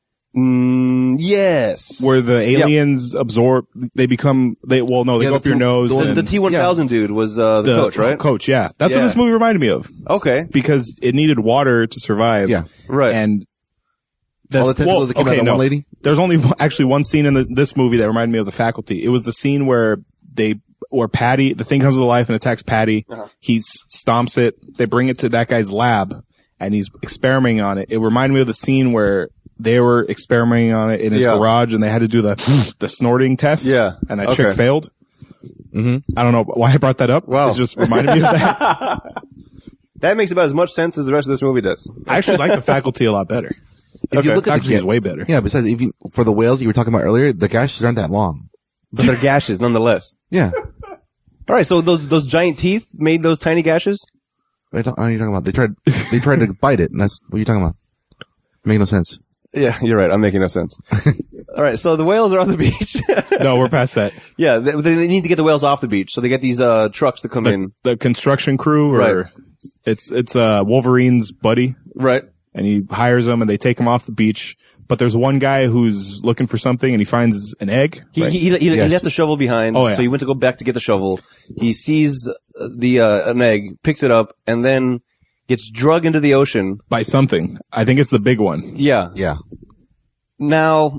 Speaker 2: Yes.
Speaker 1: Where the aliens absorb, they go
Speaker 3: Yeah,
Speaker 1: up your nose.
Speaker 2: the
Speaker 1: and
Speaker 2: T-1000 dude was the coach, right?
Speaker 1: Coach, yeah. That's what
Speaker 2: Yeah.
Speaker 1: this movie reminded me of.
Speaker 2: Okay.
Speaker 1: Because it needed water to survive.
Speaker 3: Yeah.
Speaker 2: Right.
Speaker 1: And
Speaker 3: All the tentacles that came out of one lady?
Speaker 1: There's only actually one scene in this movie that reminded me of The Faculty. It was the scene where Patty, the thing comes to life and attacks Patty. He stomps it. They bring it to that guy's lab and he's experimenting on it. It reminded me of the scene where they were experimenting on it in his
Speaker 2: Yeah.
Speaker 1: garage and they had to do the snorting test.
Speaker 2: Yeah.
Speaker 1: And that
Speaker 2: Okay.
Speaker 1: chick failed. Mm-hmm. I don't know why I brought that up.
Speaker 2: Wow.
Speaker 1: It's just reminded me of that.
Speaker 2: That makes about as much sense as the rest of this movie does.
Speaker 1: I actually like The Faculty a lot better.
Speaker 3: If you look at
Speaker 1: Faculty is way better.
Speaker 3: Yeah, besides, for the whales you were talking about earlier, the gashes aren't that long.
Speaker 2: But they're gashes nonetheless.
Speaker 3: Yeah.
Speaker 2: All right. So those giant teeth made those tiny gashes?
Speaker 3: What are you talking about? They tried to bite it, and that's what you're talking about. Make no sense.
Speaker 2: Yeah, you're right. I'm making no sense. All right. So the whales are on the beach.
Speaker 1: No, we're past that.
Speaker 2: Yeah. They need to get the whales off the beach. So they get these trucks to come in.
Speaker 1: The construction crew, or
Speaker 2: Right.
Speaker 1: it's Wolverine's buddy,
Speaker 2: Right.
Speaker 1: and he hires them, and they take him off the beach. but there's one guy who's looking for something and he finds an egg. Right?
Speaker 2: He left the shovel behind,
Speaker 1: Oh, yeah.
Speaker 2: so he went to go back to get the shovel. He sees an egg, picks it up, and then gets drugged into the ocean.
Speaker 1: By something. I think it's the big one.
Speaker 2: Yeah.
Speaker 3: Yeah.
Speaker 2: Now,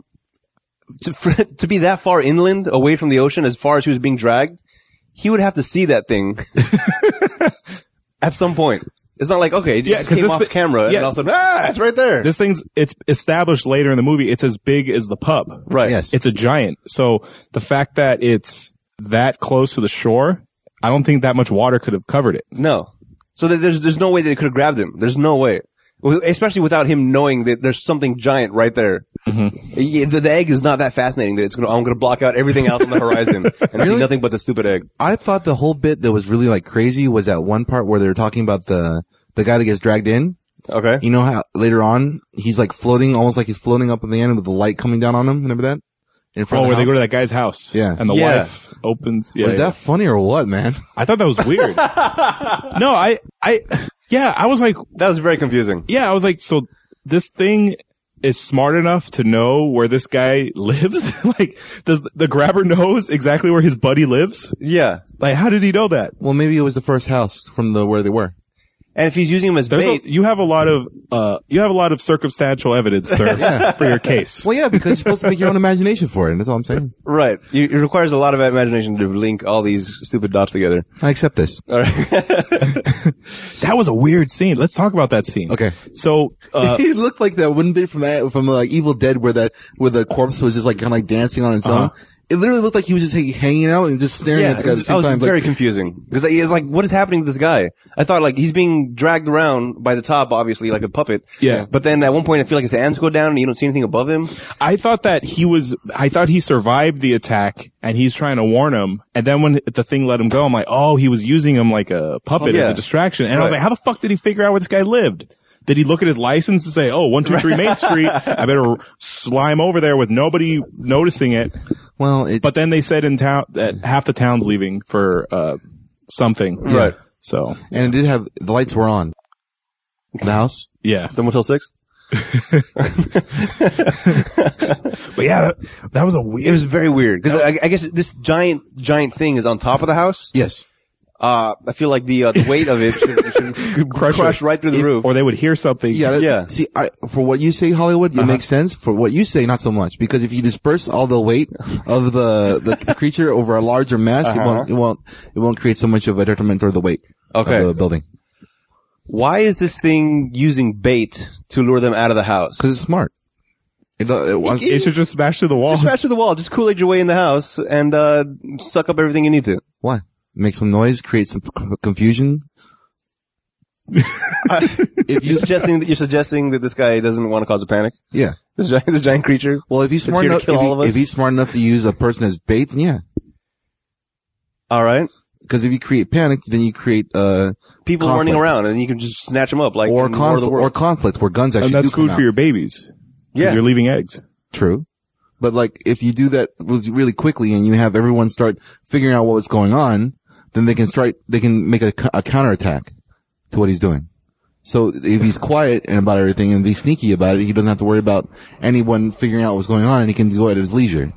Speaker 2: to be that far inland, away from the ocean, as far as he was being dragged, he would have to see that thing at some point. It's not like, okay, it just came off camera and all of a sudden, it's right there.
Speaker 1: It's established later in the movie. It's as big as the pub.
Speaker 2: Right.
Speaker 3: Yes.
Speaker 1: It's a giant. So the fact that it's that close to the shore, I don't think that much water could have covered it.
Speaker 2: No. So there's no way that it could have grabbed him. There's no way. Especially without him knowing that there's something giant right there. Mm-hmm. The egg is not that fascinating that I'm going to block out everything else on the horizon and see nothing but the stupid egg.
Speaker 3: I thought the whole bit that was really like crazy was that one part where they were talking about the guy that gets dragged in.
Speaker 2: Okay.
Speaker 3: You know how later on he's like floating, almost like he's floating up at the end with the light coming down on him. Remember that? In front of
Speaker 1: where
Speaker 3: the
Speaker 1: they go to
Speaker 3: house?
Speaker 1: that guy's house.
Speaker 3: Yeah.
Speaker 1: And the wife opens. Yeah,
Speaker 3: Was that funny or what, man?
Speaker 1: I thought that was weird. No, I was like,
Speaker 2: That was very confusing.
Speaker 1: yeah, I was like, so this thing is smart enough to know where this guy lives? Like, does the grabber knows exactly where his buddy lives?
Speaker 2: Yeah.
Speaker 1: Like, how did he know that?
Speaker 3: Well, maybe it was the first house from where they were.
Speaker 2: And if he's using him as bait,
Speaker 1: You have a lot of circumstantial evidence, sir, for your case.
Speaker 3: Well, yeah, because you're supposed to make your own imagination for it. That's all I'm saying.
Speaker 2: right. It requires a lot of imagination to link all these stupid dots together.
Speaker 3: I accept this.
Speaker 2: All right.
Speaker 1: That was a weird scene. Let's talk about that scene.
Speaker 3: Okay.
Speaker 1: So,
Speaker 3: It looked like that one bit from like Evil Dead where the corpse was just like kind of like dancing on its own. It literally looked like he was just hanging out and just staring at the guy at the same
Speaker 2: I was
Speaker 3: time.
Speaker 2: very
Speaker 3: Like,
Speaker 2: confusing because it's like, what is happening to this guy? I thought like he's being dragged around by the top, obviously like a puppet.
Speaker 1: Yeah.
Speaker 2: But then at one point, I feel like his hands go down and you don't see anything above him.
Speaker 1: I thought he survived the attack and he's trying to warn him. And then when the thing let him go, I'm like, oh, he was using him like a puppet as a distraction. And I was like, how the fuck did he figure out where this guy lived? Did he look at his license and say, oh, 123 Main Street, I better slime over there with nobody noticing it?
Speaker 3: well,
Speaker 1: But then they said in town that half the town's leaving for, something.
Speaker 2: Right.
Speaker 1: So,
Speaker 3: and it did have, the lights were on. The house?
Speaker 1: yeah.
Speaker 2: The Motel 6?
Speaker 1: But yeah, that was
Speaker 2: It was very weird because I guess this giant thing is on top of the house.
Speaker 3: Yes.
Speaker 2: I feel like the weight of it should crush right through the roof.
Speaker 1: or they would hear something.
Speaker 3: Yeah.
Speaker 2: Yeah.
Speaker 3: See, for what you say, Hollywood, it makes sense. For what you say, not so much. Because if you disperse all the weight of the creature over a larger mass, it won't create so much of a detriment toward the weight of the building.
Speaker 2: Why is this thing using bait to lure them out of the house?
Speaker 3: Because it's smart.
Speaker 1: It should just smash through the wall.
Speaker 2: Just smash through the wall. Just Kool-Aid your way in the house and suck up everything you need to.
Speaker 3: Why? Make some noise, create some confusion.
Speaker 2: You're suggesting that this guy doesn't want to cause a panic?
Speaker 3: Yeah.
Speaker 2: This giant creature?
Speaker 3: Well, if he's
Speaker 2: It's
Speaker 3: smart
Speaker 2: here to
Speaker 3: enough,
Speaker 2: kill all of us?
Speaker 3: if he's smart enough to use a person as bait, then yeah.
Speaker 2: All right.
Speaker 3: Because if you create panic, then you create
Speaker 2: People
Speaker 3: conflict.
Speaker 2: running around and you can just snatch them up like
Speaker 3: or
Speaker 2: in War of the Worlds.
Speaker 3: conflict where guns actually
Speaker 1: And that's
Speaker 3: do come
Speaker 1: food
Speaker 3: out.
Speaker 1: for your babies. 'Cause
Speaker 2: Yeah.
Speaker 1: You're leaving eggs.
Speaker 3: True. But like, if you do that really quickly and you have everyone start figuring out what's going on, then they can make a counterattack to what he's doing. So if he's quiet and about everything and be sneaky about it, he doesn't have to worry about anyone figuring out what's going on and he can go at his leisure.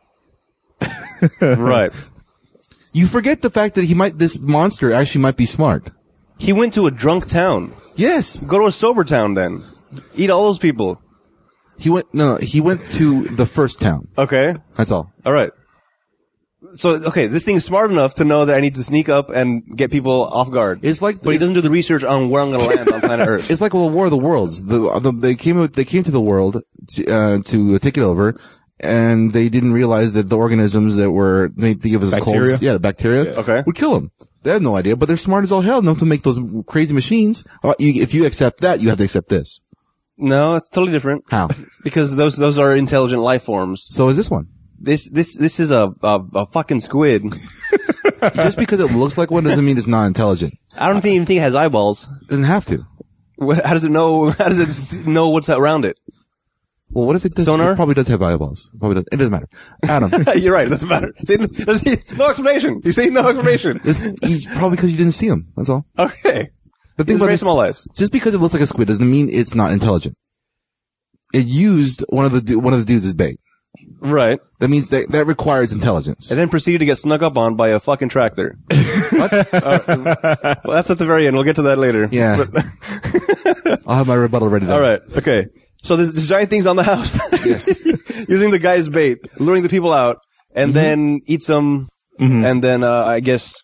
Speaker 2: Right.
Speaker 3: You forget the fact that this monster actually might be smart.
Speaker 2: He went to a drunk town.
Speaker 3: Yes.
Speaker 2: Go to a sober town then. Eat all those people.
Speaker 3: He went to the first town.
Speaker 2: Okay.
Speaker 3: That's all.
Speaker 2: All right. So, okay, this thing is smart enough to know that I need to sneak up and get people off guard.
Speaker 3: It's like,
Speaker 2: But he doesn't do the research on where I'm going to land on planet Earth.
Speaker 3: it's like the War of the Worlds. They came to the world to take it over, and they didn't realize that the organisms that were they give us
Speaker 1: Bacteria?
Speaker 3: colds, the bacteria,
Speaker 2: Okay.
Speaker 3: would kill them. They had no idea, but they're smart as all hell enough to make those crazy machines. If you accept that, you have to accept this.
Speaker 2: No, it's totally different.
Speaker 3: How?
Speaker 2: Because those are intelligent life forms.
Speaker 3: So is this one?
Speaker 2: This is a fucking squid.
Speaker 3: Just because it looks like one doesn't mean it's not intelligent.
Speaker 2: I don't even think it has eyeballs.
Speaker 3: It doesn't have to.
Speaker 2: How does it know? How does it know what's around it?
Speaker 3: Well, what if it does?
Speaker 2: Sonar?
Speaker 3: It probably does have eyeballs. Probably does. It doesn't matter. Adam.
Speaker 2: You're right. It doesn't matter. No explanation. You say no explanation.
Speaker 3: It's probably because you didn't see him. That's all.
Speaker 2: Okay.
Speaker 3: But
Speaker 2: These very small eyes.
Speaker 3: Just because it looks like a squid doesn't mean it's not intelligent. it used one of the dudes as bait.
Speaker 2: Right.
Speaker 3: That means that requires intelligence.
Speaker 2: And then proceeded to get snuck up on by a fucking tractor. What? Well, that's at the very end. We'll get to that later.
Speaker 3: Yeah. I'll have my rebuttal ready.
Speaker 2: All right. Okay. So there's giant things on the house.
Speaker 3: Yes.
Speaker 2: Using the guy's bait, luring the people out, and then eats them, and then I guess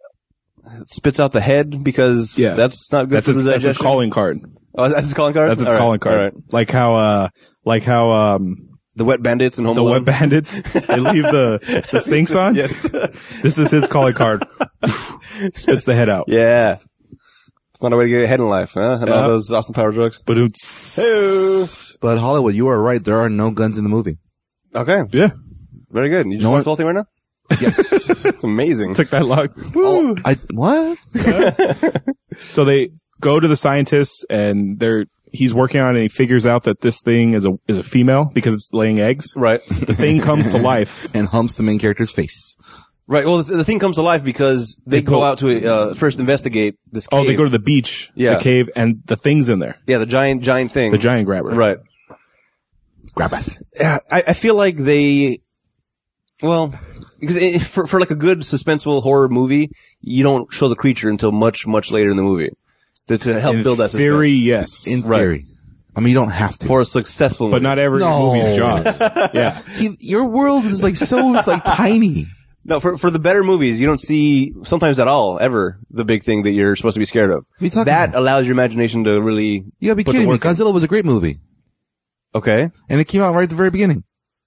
Speaker 2: spits out the head because that's not good for the digestion.
Speaker 1: That's his calling card.
Speaker 2: Oh, that's his calling card?
Speaker 1: That's his calling card.
Speaker 2: All right.
Speaker 1: Like how
Speaker 2: The Wet Bandits and Home
Speaker 1: the
Speaker 2: Alone.
Speaker 1: Wet Bandits, they leave the sinks on.
Speaker 2: Yes.
Speaker 1: This is his calling card. Spits the head out.
Speaker 2: Yeah. It's not a way to get ahead in life, huh? And all those Austin Power drugs.
Speaker 1: But
Speaker 3: But Hollywood, you are right. There are no guns in the movie.
Speaker 2: Okay.
Speaker 1: yeah,
Speaker 2: Very good. You just watched the whole thing right now?
Speaker 3: Yes.
Speaker 2: It's amazing.
Speaker 1: took that long.
Speaker 3: Oh, what?
Speaker 1: So they go to the scientists and he's working on it and he figures out that this thing is a female because it's laying eggs.
Speaker 2: Right.
Speaker 1: The thing comes to life.
Speaker 3: And humps the main character's face.
Speaker 2: Right. Well, the thing comes to life because they go out to first investigate this cave.
Speaker 1: Oh, they go to the beach, the cave, and the thing's in there.
Speaker 2: Yeah, the giant thing.
Speaker 1: The giant grabber.
Speaker 2: Right.
Speaker 3: Grab us.
Speaker 2: Yeah, I feel like they, well, because for like a good suspenseful horror movie, you don't show the creature until much, much later in the movie to help build that suspense.
Speaker 1: Theory, yes.
Speaker 3: In theory. I mean, you don't have to.
Speaker 2: For a successful movie.
Speaker 1: But not every movie's job. Yeah.
Speaker 3: See, your world is like so, it's like tiny.
Speaker 2: No, for the better movies, you don't see, sometimes at all, ever, the big thing that you're supposed to be scared of.
Speaker 3: What are you talking
Speaker 2: That
Speaker 3: about?
Speaker 2: allows your imagination to really
Speaker 3: You gotta be
Speaker 2: put the
Speaker 3: kidding me.
Speaker 2: work in.
Speaker 3: Godzilla was a great movie.
Speaker 2: Okay.
Speaker 3: And it came out right at the very beginning.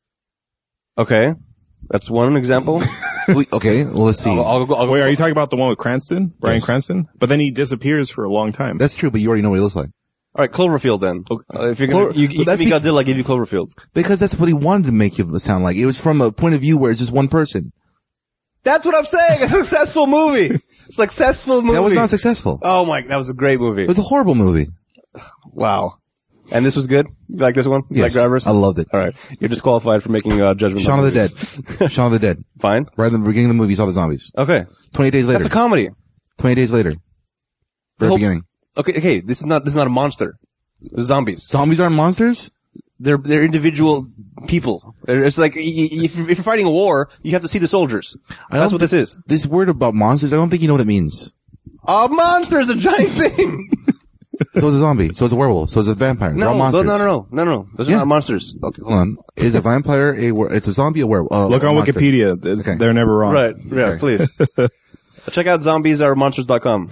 Speaker 2: Okay. That's one example.
Speaker 3: Okay, well, let's see.
Speaker 2: I'll go.
Speaker 1: Wait, are you talking about the one with Cranston? Bryan Cranston? But then he disappears for a long time.
Speaker 3: That's true, but you already know what he looks like.
Speaker 2: All right, Cloverfield then. If you're gonna, you give me Godzilla, I give you Cloverfield.
Speaker 3: Because that's what he wanted to make you sound like. It was from a point of view where it's just one person.
Speaker 2: That's what I'm saying. A successful movie. Successful movie.
Speaker 3: That was not successful.
Speaker 2: Oh my, that was a great movie.
Speaker 3: It was a horrible movie.
Speaker 2: Wow. And this was good? You like this one? You
Speaker 3: Yes,
Speaker 2: like Grabbers?
Speaker 3: I loved it.
Speaker 2: All right. You're disqualified for making judgment.
Speaker 3: Shaun
Speaker 2: on
Speaker 3: of the
Speaker 2: movies.
Speaker 3: Dead. Shaun of the Dead.
Speaker 2: Fine.
Speaker 3: Right at the beginning of the movie, you saw the zombies.
Speaker 2: Okay.
Speaker 3: 28 days later.
Speaker 2: That's a comedy.
Speaker 3: 28 days later. Very beginning.
Speaker 2: Okay. This is not a monster. It's zombies.
Speaker 3: Zombies aren't monsters?
Speaker 2: They're individual people. It's like, if you're fighting a war, you have to see the soldiers. That's what this is.
Speaker 3: This word about monsters, I don't think you know what it means.
Speaker 2: A monster is a giant thing.
Speaker 3: So is a zombie. So is a werewolf. So is a vampire. They're all monsters.
Speaker 2: No. Those are not monsters.
Speaker 3: Okay, hold on. Is a vampire it's a zombie or werewolf?
Speaker 1: Look on
Speaker 3: monster.
Speaker 1: Wikipedia.
Speaker 3: Okay.
Speaker 1: They're never wrong.
Speaker 2: Right. Yeah,
Speaker 3: Okay.
Speaker 2: please. Check out zombiesarmonsters.com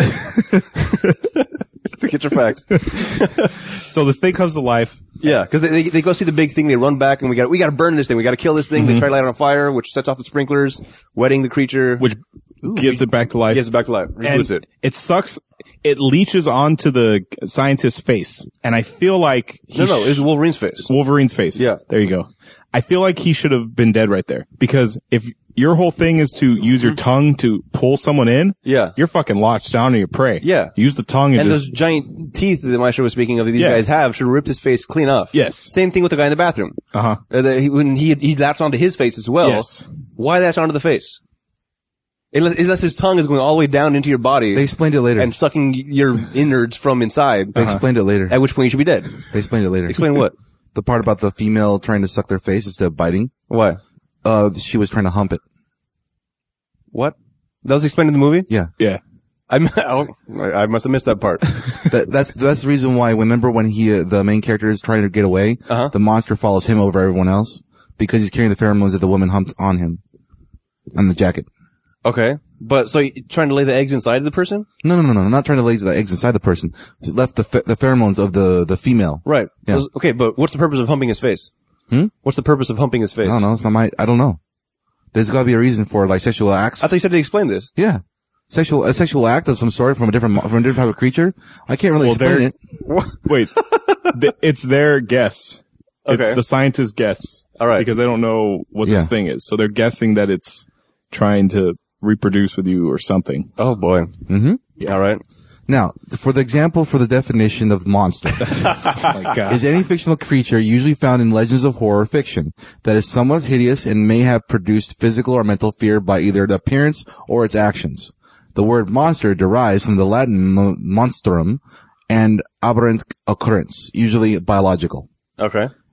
Speaker 2: to get your facts.
Speaker 1: So this thing comes to life.
Speaker 2: Yeah, because they go see the big thing, they run back, and we got to burn this thing, we got to kill this thing. They try to light it on fire, which sets off the sprinklers, wetting the creature,
Speaker 1: Which gets it back to life.
Speaker 2: gets it back to life, reboots
Speaker 1: And
Speaker 2: it.
Speaker 1: it sucks. It leaches onto the scientist's face. And I feel like
Speaker 2: No, it was Wolverine's face.
Speaker 1: Wolverine's face.
Speaker 2: Yeah.
Speaker 1: There you go. I feel like he should have been dead right there. Because if your whole thing is to use your tongue to pull someone in,
Speaker 2: Yeah.
Speaker 1: you're fucking locked down to your prey.
Speaker 2: Yeah.
Speaker 1: Use the tongue and
Speaker 2: And
Speaker 1: just,
Speaker 2: those giant teeth that Maestro was speaking of that these
Speaker 1: Yeah.
Speaker 2: guys have should have ripped his face clean off.
Speaker 1: Yes.
Speaker 2: Same thing with the guy in the bathroom.
Speaker 1: uh-huh.
Speaker 2: When he latched onto his face as well.
Speaker 1: Yes.
Speaker 2: Why latch onto the face? Unless his tongue is going all the way down into your body
Speaker 3: They explained it later.
Speaker 2: and sucking your innards from inside.
Speaker 3: They explained it later.
Speaker 2: At which point you should be dead.
Speaker 3: They explained it later.
Speaker 2: Explain what?
Speaker 3: The part about the female trying to suck their face instead of biting.
Speaker 2: Why?
Speaker 3: She was trying to hump it.
Speaker 2: What? That was explained in the movie?
Speaker 3: Yeah.
Speaker 1: Yeah.
Speaker 2: I must have missed that part.
Speaker 3: That's the reason why, remember when the main character is trying to get away, the monster follows him over everyone else because he's carrying the pheromones that the woman humped on him. On the jacket.
Speaker 2: Okay. But, so you're trying to lay the eggs inside the person?
Speaker 3: No. Not trying to lay the eggs inside the person. He left the pheromones of the female.
Speaker 2: Right.
Speaker 3: Yeah.
Speaker 2: Okay, but what's the purpose of humping his face? What's the purpose of humping his face?
Speaker 3: I don't know. It's not I don't know. There's gotta be a reason for like sexual acts.
Speaker 2: I thought you said they explained this.
Speaker 3: Yeah. A sexual act of some sort from a different type of creature. I can't really explain it.
Speaker 1: Wait. It's their guess.
Speaker 2: Okay.
Speaker 1: It's the scientist's guess.
Speaker 2: All right.
Speaker 1: Because they don't know what
Speaker 3: Yeah.
Speaker 1: this thing is. So they're guessing that it's trying to reproduce with you or something.
Speaker 2: Oh boy.
Speaker 3: Mm-hmm.
Speaker 2: Yeah. All right.
Speaker 3: Now, for the definition of monster,
Speaker 1: Oh my God.
Speaker 3: is any fictional creature usually found in legends of horror fiction that is somewhat hideous and may have produced physical or mental fear by either the appearance or its actions. The word monster derives from the Latin monstrum and aberrant occurrence, usually biological.
Speaker 2: Okay.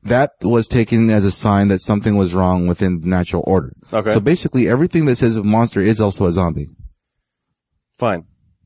Speaker 3: that was taken as a sign that something was wrong within the natural order.
Speaker 2: Okay.
Speaker 3: So basically, everything that says a monster is also a zombie.
Speaker 2: Fine.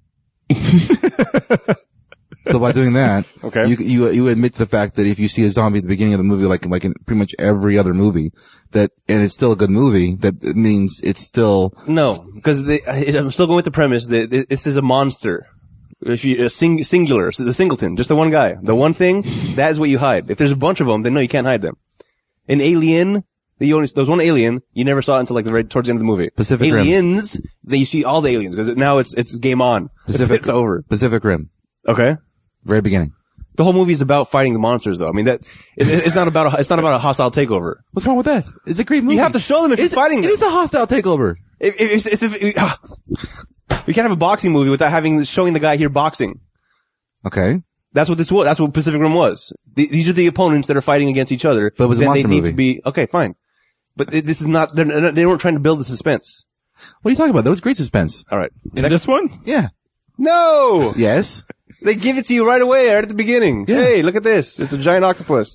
Speaker 3: So by doing that,
Speaker 2: Okay.
Speaker 3: you admit to the fact that if you see a zombie at the beginning of the movie, like in pretty much every other movie, and it's still a good movie, that means it's still.
Speaker 2: No, because I'm still going with the premise that this is a monster. If you singular, so the singleton, just the one guy, the one thing, that is what you hide. If there's a bunch of them, then no, you can't hide them. An alien, there was one alien you never saw until like towards the end of the movie.
Speaker 3: Pacific Rim.
Speaker 2: Aliens, then you see all the aliens because now it's game on. It's over.
Speaker 3: Pacific Rim.
Speaker 2: Okay.
Speaker 3: Very beginning.
Speaker 2: The whole movie is about fighting the monsters, though. I mean, it's not about a hostile takeover.
Speaker 3: What's wrong with that? It's a great movie.
Speaker 2: You have to show them if you're fighting them.
Speaker 3: It is a hostile takeover.
Speaker 2: We can't have a boxing movie without showing the guy here boxing.
Speaker 3: Okay.
Speaker 2: That's what this was. That's what Pacific Rim was. These are the opponents that are fighting against each other.
Speaker 3: But it was a monster
Speaker 2: they need
Speaker 3: movie.
Speaker 2: to be okay, fine. But this is not. They weren't trying to build the suspense.
Speaker 3: What are you talking about? That was great suspense.
Speaker 2: All right.
Speaker 1: In this one?
Speaker 3: Yeah.
Speaker 2: No.
Speaker 3: Yes.
Speaker 2: They give it to you right away, right at the beginning.
Speaker 3: Yeah.
Speaker 2: Hey, look at this. It's a giant octopus.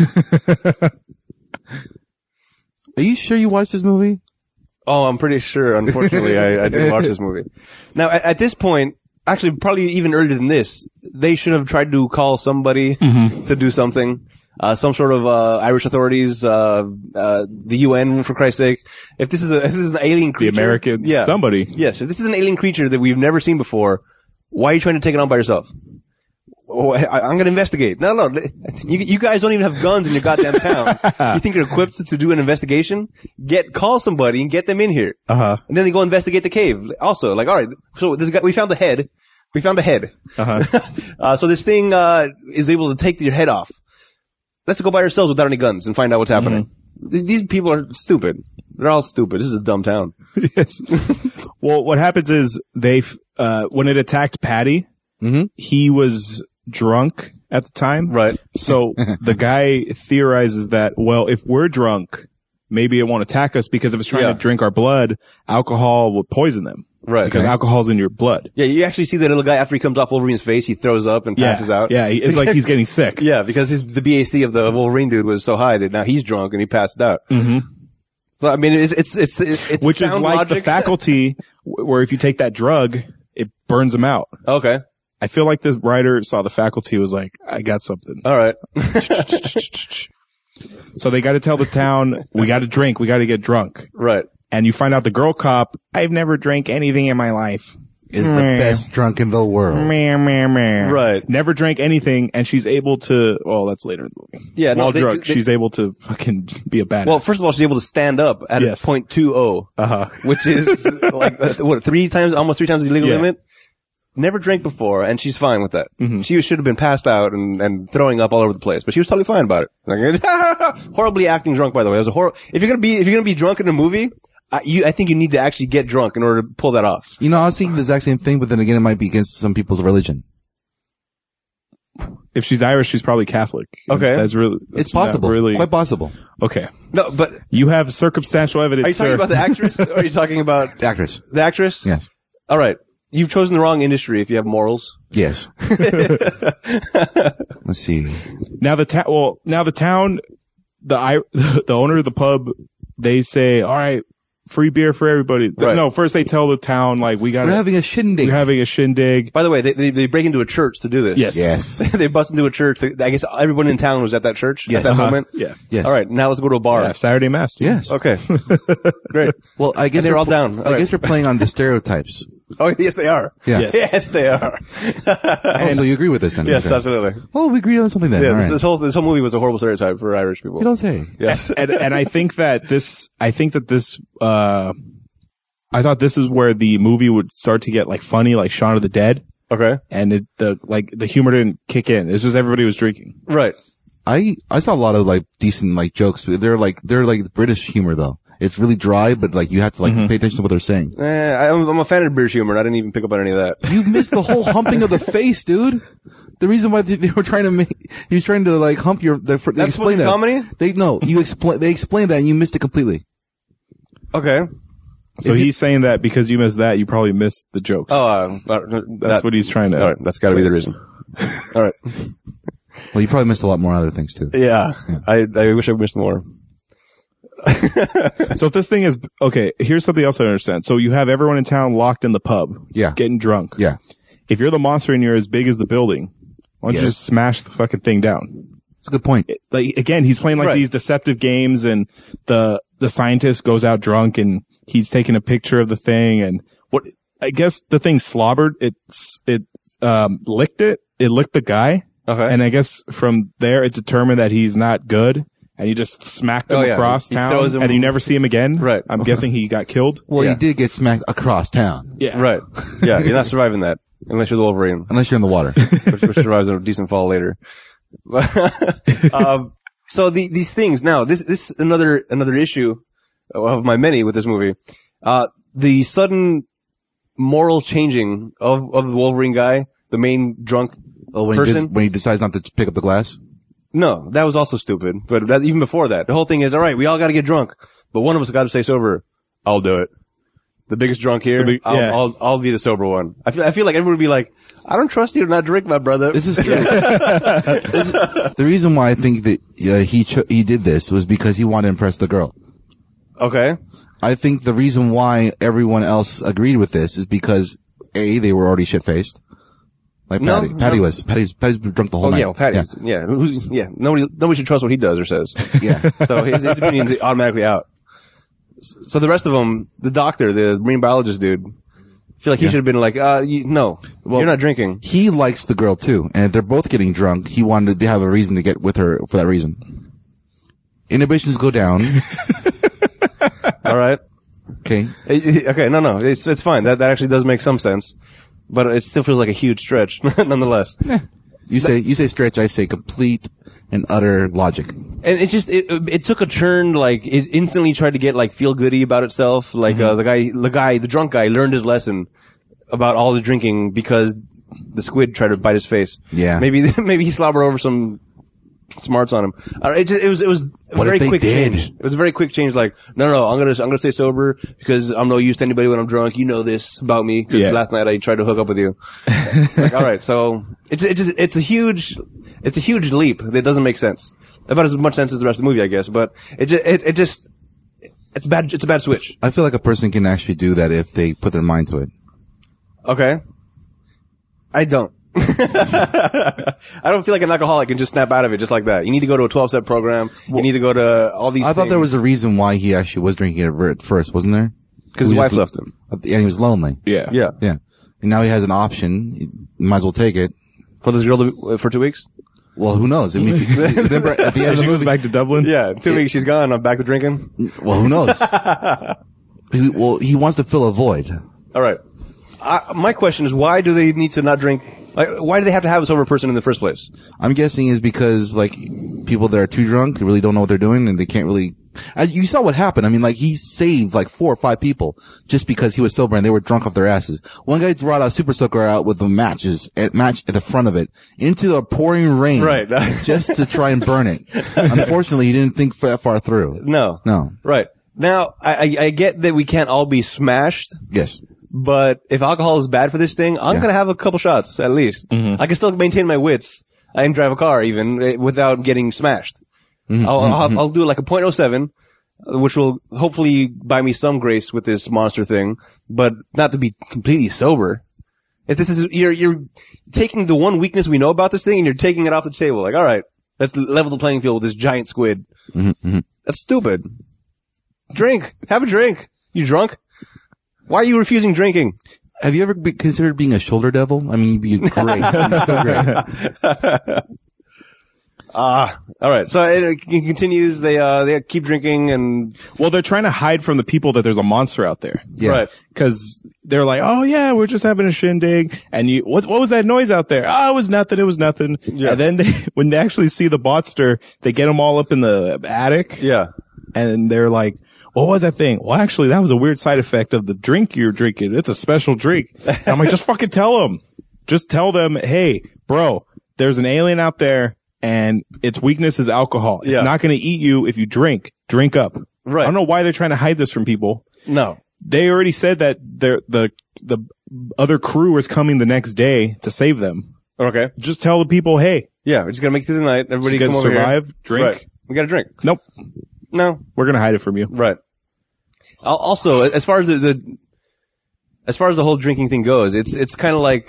Speaker 3: Are you sure you watched this movie?
Speaker 2: Oh, I'm pretty sure. Unfortunately, I didn't watch this movie. Now, at this point, actually, probably even earlier than this, they should have tried to call somebody to do something. Some sort of Irish authorities, the UN, for Christ's sake. If this is an alien creature,
Speaker 1: The American, somebody.
Speaker 2: Yes, if this is an alien creature that we've never seen before, why are you trying to take it on by yourself? Oh, I'm going to investigate. No. You guys don't even have guns in your goddamn town. You think you're equipped to do an investigation? Call somebody and get them in here.
Speaker 1: Uh-huh.
Speaker 2: And then they go investigate the cave. Also, like, all right, so this guy, we found the head.
Speaker 1: Uh-huh.
Speaker 2: So this thing, is able to take your head off. Let's go by ourselves without any guns and find out what's happening. These people are stupid. They're all stupid. This is a dumb town.
Speaker 1: Yes. Well, what happens is when it attacked Patty, he was drunk at the time.
Speaker 2: Right.
Speaker 1: So the guy theorizes that, well, if we're drunk, maybe it won't attack us because if it's trying to drink our blood, alcohol will poison them.
Speaker 2: Right.
Speaker 1: Because alcohol's in your blood.
Speaker 2: Yeah, you actually see the little guy after he comes off Wolverine's face, he throws up and passes out.
Speaker 1: Yeah, it's like he's getting sick.
Speaker 2: Yeah, because the BAC of the Wolverine dude was so high that now he's drunk and he passed out. Mm-hmm. So I mean, it's
Speaker 1: which is like
Speaker 2: logic.
Speaker 1: the faculty where if you take that drug, it burns them out.
Speaker 2: Okay.
Speaker 1: I feel like the writer saw the faculty was like, I got something.
Speaker 2: All right.
Speaker 1: So they got to tell the town, we got to drink, we got to get drunk.
Speaker 2: Right.
Speaker 1: And you find out the girl cop, I've never drank anything in my life.
Speaker 3: Is the best drunk in the world.
Speaker 2: Right.
Speaker 1: Never drank anything, and she's able to, well, that's later in the movie.
Speaker 2: Yeah, no,
Speaker 1: While drunk, she's able to fucking be a badass.
Speaker 2: Well, first of all, she's able to stand up at
Speaker 1: Yes.
Speaker 2: a .20, which is like, almost 3 times the legal limit. Never drank before, and she's fine with that. She should have been passed out and throwing up all over the place, but she was totally fine about it. Like, horribly acting drunk, by the way. It was if you're gonna be drunk in a movie, I think you need to actually get drunk in order to pull that off.
Speaker 3: You know, I was thinking the exact same thing, but then again, it might be against some people's religion.
Speaker 1: If she's Irish, she's probably Catholic.
Speaker 2: Okay.
Speaker 1: That's
Speaker 3: It's possible.
Speaker 1: Really,
Speaker 3: Quite possible.
Speaker 1: okay.
Speaker 2: No, but
Speaker 1: You have circumstantial evidence,
Speaker 2: are you talking
Speaker 1: sir.
Speaker 2: about the actress, or are you talking about
Speaker 3: The actress.
Speaker 2: the actress?
Speaker 3: Yes.
Speaker 2: All right. You've chosen the wrong industry if you have morals.
Speaker 3: Yes. Let's see.
Speaker 1: Now the town, the owner of the pub, they say, all right, free beer for everybody.
Speaker 2: Right.
Speaker 1: No, first they tell the town, like,
Speaker 3: We're having a shindig.
Speaker 1: we're having a shindig.
Speaker 2: By the way, they break into a church to do this.
Speaker 1: Yes.
Speaker 3: Yes.
Speaker 2: They bust into a church. I guess everyone in town was at that church
Speaker 3: Yes.
Speaker 2: at that moment.
Speaker 1: Yeah.
Speaker 3: Yes.
Speaker 2: All right. Now let's go to a bar.
Speaker 1: Yeah, Saturday Mass.
Speaker 3: Yes.
Speaker 2: Okay. Great.
Speaker 3: Well, I guess
Speaker 2: And they're all down. All
Speaker 3: I
Speaker 2: right.
Speaker 3: guess they're playing on the stereotypes.
Speaker 2: Oh, yes, they are.
Speaker 3: Yeah.
Speaker 1: Yes.
Speaker 2: Yes, they are.
Speaker 3: Oh, so you agree with this then?
Speaker 2: Yes,
Speaker 3: Okay.
Speaker 2: absolutely.
Speaker 3: Oh, we agree on something then.
Speaker 2: Yeah,
Speaker 3: All right.
Speaker 2: this whole movie was a horrible stereotype for Irish people.
Speaker 3: You don't say.
Speaker 2: Yes.
Speaker 1: and I think that this, I thought this is where the movie would start to get like funny, like Shaun of the Dead.
Speaker 2: Okay.
Speaker 1: And the humor didn't kick in. It's just everybody was drinking.
Speaker 2: Right.
Speaker 3: I saw a lot of like decent like jokes. They're like British humor though. It's really dry, but like you have to like pay attention to what they're saying.
Speaker 2: I'm a fan of British humor, and I didn't even pick up on any of that.
Speaker 3: You missed the whole humping of the face, dude. The reason why they were trying to he was trying to like hump they
Speaker 2: That's
Speaker 3: explain
Speaker 2: supposed to be
Speaker 3: that.
Speaker 2: comedy?
Speaker 3: They explained that and you missed it completely.
Speaker 2: Okay.
Speaker 1: So he's saying that because you missed that, you probably missed the jokes.
Speaker 2: Oh,
Speaker 1: That's what he's trying to.
Speaker 2: All right. That's got to be the reason. All right.
Speaker 3: Well, you probably missed a lot more other things too.
Speaker 2: Yeah. I wish I missed more.
Speaker 1: So if this thing is okay, here's something else I don't understand. So you have everyone in town locked in the pub,
Speaker 3: Yeah.
Speaker 1: getting drunk.
Speaker 3: Yeah.
Speaker 1: If you're the monster and you're as big as the building, why don't you
Speaker 3: Yes.
Speaker 1: just smash the fucking thing down?
Speaker 3: It's a good point.
Speaker 1: Like again, he's playing like
Speaker 2: Right.
Speaker 1: these deceptive games, and the scientist goes out drunk and he's taking a picture of the thing, and what I guess the thing slobbered. It licked it. It licked the guy.
Speaker 2: Okay.
Speaker 1: And I guess from there it determined that he's not good. And he just smacked him
Speaker 2: Oh, yeah.
Speaker 1: across
Speaker 2: He
Speaker 1: town,
Speaker 2: throws him-
Speaker 1: and you never see him again.
Speaker 2: Right.
Speaker 1: I'm guessing he got killed.
Speaker 3: Well,
Speaker 2: Yeah.
Speaker 3: you did get smacked across town.
Speaker 1: Yeah.
Speaker 2: Right. Yeah. You're not surviving that unless you're the Wolverine,
Speaker 3: Unless you're in the water.
Speaker 2: which survives a decent fall later. So these things now, this another issue of my many with this movie. The sudden moral changing of the Wolverine guy, the main drunk
Speaker 3: Oh,
Speaker 2: person.
Speaker 3: when he decides not to pick up the glass?
Speaker 2: No, that was also stupid. But that, even before that, the whole thing is, all right, we all got to get drunk, but one of us got to stay sober. I'll do it. The biggest drunk here.
Speaker 1: yeah.
Speaker 2: I'll be the sober one. I feel like everyone would be like, I don't trust you to not drink, my brother.
Speaker 3: This is true. The reason why I think that he did this was because he wanted to impress the girl.
Speaker 2: Okay.
Speaker 3: I think the reason why everyone else agreed with this is because A, they were already shit-faced. Like
Speaker 2: No,
Speaker 3: Patty.
Speaker 2: no.
Speaker 3: Patty's drunk the whole
Speaker 2: Oh
Speaker 3: night.
Speaker 2: yeah, well, Patty's. Yeah. Nobody should trust what he does or says.
Speaker 3: Yeah.
Speaker 2: So his opinion's automatically out. So the rest of them, the doctor, the marine biologist dude, I feel like he should have been like, no, you're not drinking.
Speaker 3: He likes the girl too, and if they're both getting drunk, he wanted to have a reason to get with her for that reason. Inhibitions go down.
Speaker 2: All right.
Speaker 3: Okay.
Speaker 2: Okay. No. It's fine. That actually does make some sense, but it still feels like a huge stretch, nonetheless.
Speaker 3: You say stretch, I say complete and utter logic.
Speaker 2: And it took a turn, like, it instantly tried to get, like, feel goody about itself. Like, the drunk guy learned his lesson about all the drinking because the squid tried to bite his face.
Speaker 3: Yeah.
Speaker 2: Maybe he slobbered over some smarts on him. It was a
Speaker 3: What
Speaker 2: very
Speaker 3: if they
Speaker 2: quick
Speaker 3: did?
Speaker 2: change. It was a very quick change. Like, no, I'm gonna stay sober because I'm no use to anybody when I'm drunk. You know this about me because
Speaker 1: Yeah.
Speaker 2: last night I tried to hook up with you. Like, all right. So it's a huge leap that doesn't make sense. About as much sense as the rest of the movie, I guess. But it's bad. It's a bad switch.
Speaker 3: I feel like a person can actually do that if they put their mind to it.
Speaker 2: Okay. I don't. I don't feel like an alcoholic can just snap out of it just like that. You need to go to a 12-step program. You need to go to all these
Speaker 3: I thought there
Speaker 2: things.
Speaker 3: was a reason why he actually was drinking it at first, wasn't there?
Speaker 2: Because his wife left him.
Speaker 3: And he was lonely.
Speaker 1: Yeah.
Speaker 2: Yeah.
Speaker 3: Yeah. And now he has an option. He might as well take it.
Speaker 2: For this girl for 2 weeks?
Speaker 3: Well, who knows? I mean, if you, remember at the end of
Speaker 1: She
Speaker 3: the
Speaker 1: goes
Speaker 3: movie,
Speaker 1: back to Dublin.
Speaker 2: Yeah. 2 weeks she's gone. I'm back to drinking.
Speaker 3: well, who knows? He wants to fill a void.
Speaker 2: All right. My question is, why do they need to not drink? Like, why do they have to have a sober person in the first place?
Speaker 3: I'm guessing is because like people that are too drunk really don't know what they're doing and they can't really. You saw what happened. I mean, like he saved like 4 or 5 people just because he was sober and they were drunk off their asses. One guy brought a super soaker out with the match at the front of it into the pouring rain,
Speaker 2: Right.
Speaker 3: just to try and burn it. Unfortunately, he didn't think that far through.
Speaker 2: No. Right. Now, I get that we can't all be smashed,
Speaker 3: Yes.
Speaker 2: but if alcohol is bad for this thing, I'm going to have a couple shots at least. I can still maintain my wits. I can drive a car even without getting smashed. I'll do like a 0.07, which will hopefully buy me some grace with this monster thing, but not to be completely sober. If this is, you're taking the one weakness we know about this thing and you're taking it off the table. Like, all right, let's level the playing field with this giant squid. That's stupid. Drink. Have a drink. You drunk? Why are you refusing drinking?
Speaker 3: Have you ever considered being a shoulder devil? I mean, you'd be great. You'd be so great.
Speaker 2: All right. So it continues. They keep drinking and
Speaker 1: Well, they're trying to hide from the people that there's a monster out there.
Speaker 3: Yeah.
Speaker 2: right.
Speaker 1: Cause they're like, oh yeah, we're just having a shindig. And what was that noise out there? Oh, it was nothing.
Speaker 2: Yeah.
Speaker 1: And then when they actually see the monster, they get them all up in the attic.
Speaker 2: Yeah.
Speaker 1: And they're like, what was that thing? Well, actually, that was a weird side effect of the drink you're drinking. It's a special drink. And I'm like, just fucking tell them. Just tell them, hey, bro, there's an alien out there and its weakness is alcohol. It's
Speaker 2: Yeah.
Speaker 1: not going to eat you if you drink. Drink up.
Speaker 2: Right.
Speaker 1: I don't know why they're trying to hide this from people.
Speaker 2: No.
Speaker 1: They already said that the other crew is coming the next day to save them.
Speaker 2: Okay.
Speaker 1: Just tell the people, hey,
Speaker 2: Yeah, we're just gonna make it through the night. Everybody
Speaker 1: Just
Speaker 2: come
Speaker 1: gonna
Speaker 2: over
Speaker 1: survive,
Speaker 2: here.
Speaker 1: drink.
Speaker 2: Right. We gotta drink.
Speaker 1: Nope.
Speaker 2: No.
Speaker 1: We're going to hide it from you.
Speaker 2: Right. Also, as far as as far as the whole drinking thing goes, it's kind of like,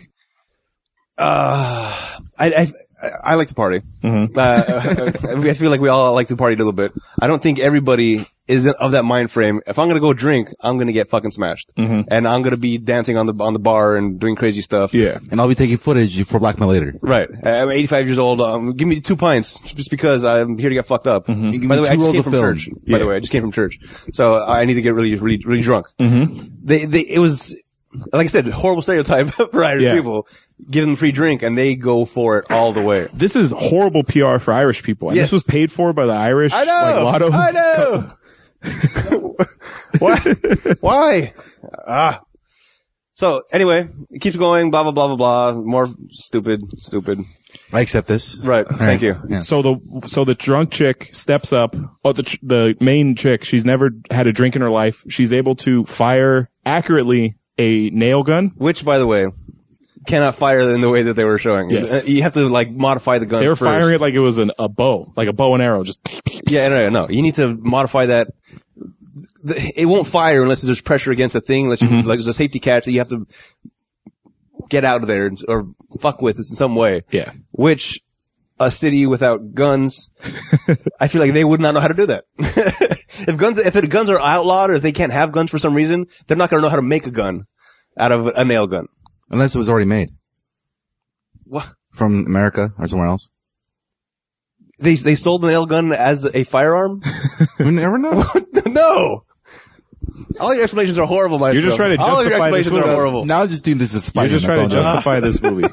Speaker 2: I like to party.
Speaker 1: Mm-hmm.
Speaker 2: I feel like we all like to party a little bit. I don't think everybody is of that mind frame. If I'm gonna go drink, I'm gonna get fucking smashed, and I'm gonna be dancing on the bar and doing crazy stuff.
Speaker 1: Yeah.
Speaker 3: And I'll be taking footage for blackmail later.
Speaker 2: Right. I'm 85 years old. Give me 2 pints just because I'm here to get fucked up.
Speaker 3: You give
Speaker 2: By
Speaker 3: me
Speaker 2: the way, I
Speaker 3: 2
Speaker 2: just
Speaker 3: rolls
Speaker 2: came
Speaker 3: of
Speaker 2: from
Speaker 3: film.
Speaker 2: church. By the way, I just came from church, so I need to get really, really, really drunk. It was, like I said, horrible stereotype for Irish people. Give them free drink and they go for it all the way.
Speaker 1: This is horrible PR for Irish people. And
Speaker 2: Yes.
Speaker 1: this was paid for by the Irish.
Speaker 2: I know.
Speaker 1: Like, Lotto.
Speaker 2: I know. Why? So anyway, it keeps going. Blah blah blah blah blah. More stupid.
Speaker 3: I accept this.
Speaker 2: Right. Thank you.
Speaker 3: Yeah.
Speaker 1: So the drunk chick steps up. Oh, the main chick, she's never had a drink in her life. She's able to fire accurately a nail gun.
Speaker 2: Which, by the way, cannot fire in the way that they were showing.
Speaker 1: Yes.
Speaker 2: You have to like modify the gun.
Speaker 1: They were
Speaker 2: first.
Speaker 1: firing it like it was a bow, like a bow and arrow. Just
Speaker 2: Yeah, no. You need to modify that. It won't fire unless there's pressure against the thing. Unless you, like there's a safety catch that you have to get out of there or fuck with in some way.
Speaker 1: Yeah.
Speaker 2: Which a city without guns, I feel like they would not know how to do that. If the guns are outlawed or if they can't have guns for some reason, they're not going to know how to make a gun out of a nail gun.
Speaker 3: Unless it was already made.
Speaker 2: What?
Speaker 3: From America or somewhere else.
Speaker 2: They sold the nail gun as a firearm?
Speaker 3: We never know.
Speaker 2: No. All your explanations are horrible, Maestro.
Speaker 1: You're just trying to
Speaker 2: All your
Speaker 1: justify this
Speaker 2: explanations are
Speaker 1: movie.
Speaker 2: horrible.
Speaker 3: Now I'm just doing this as
Speaker 1: You're
Speaker 3: spite.
Speaker 1: just trying to justify this movie.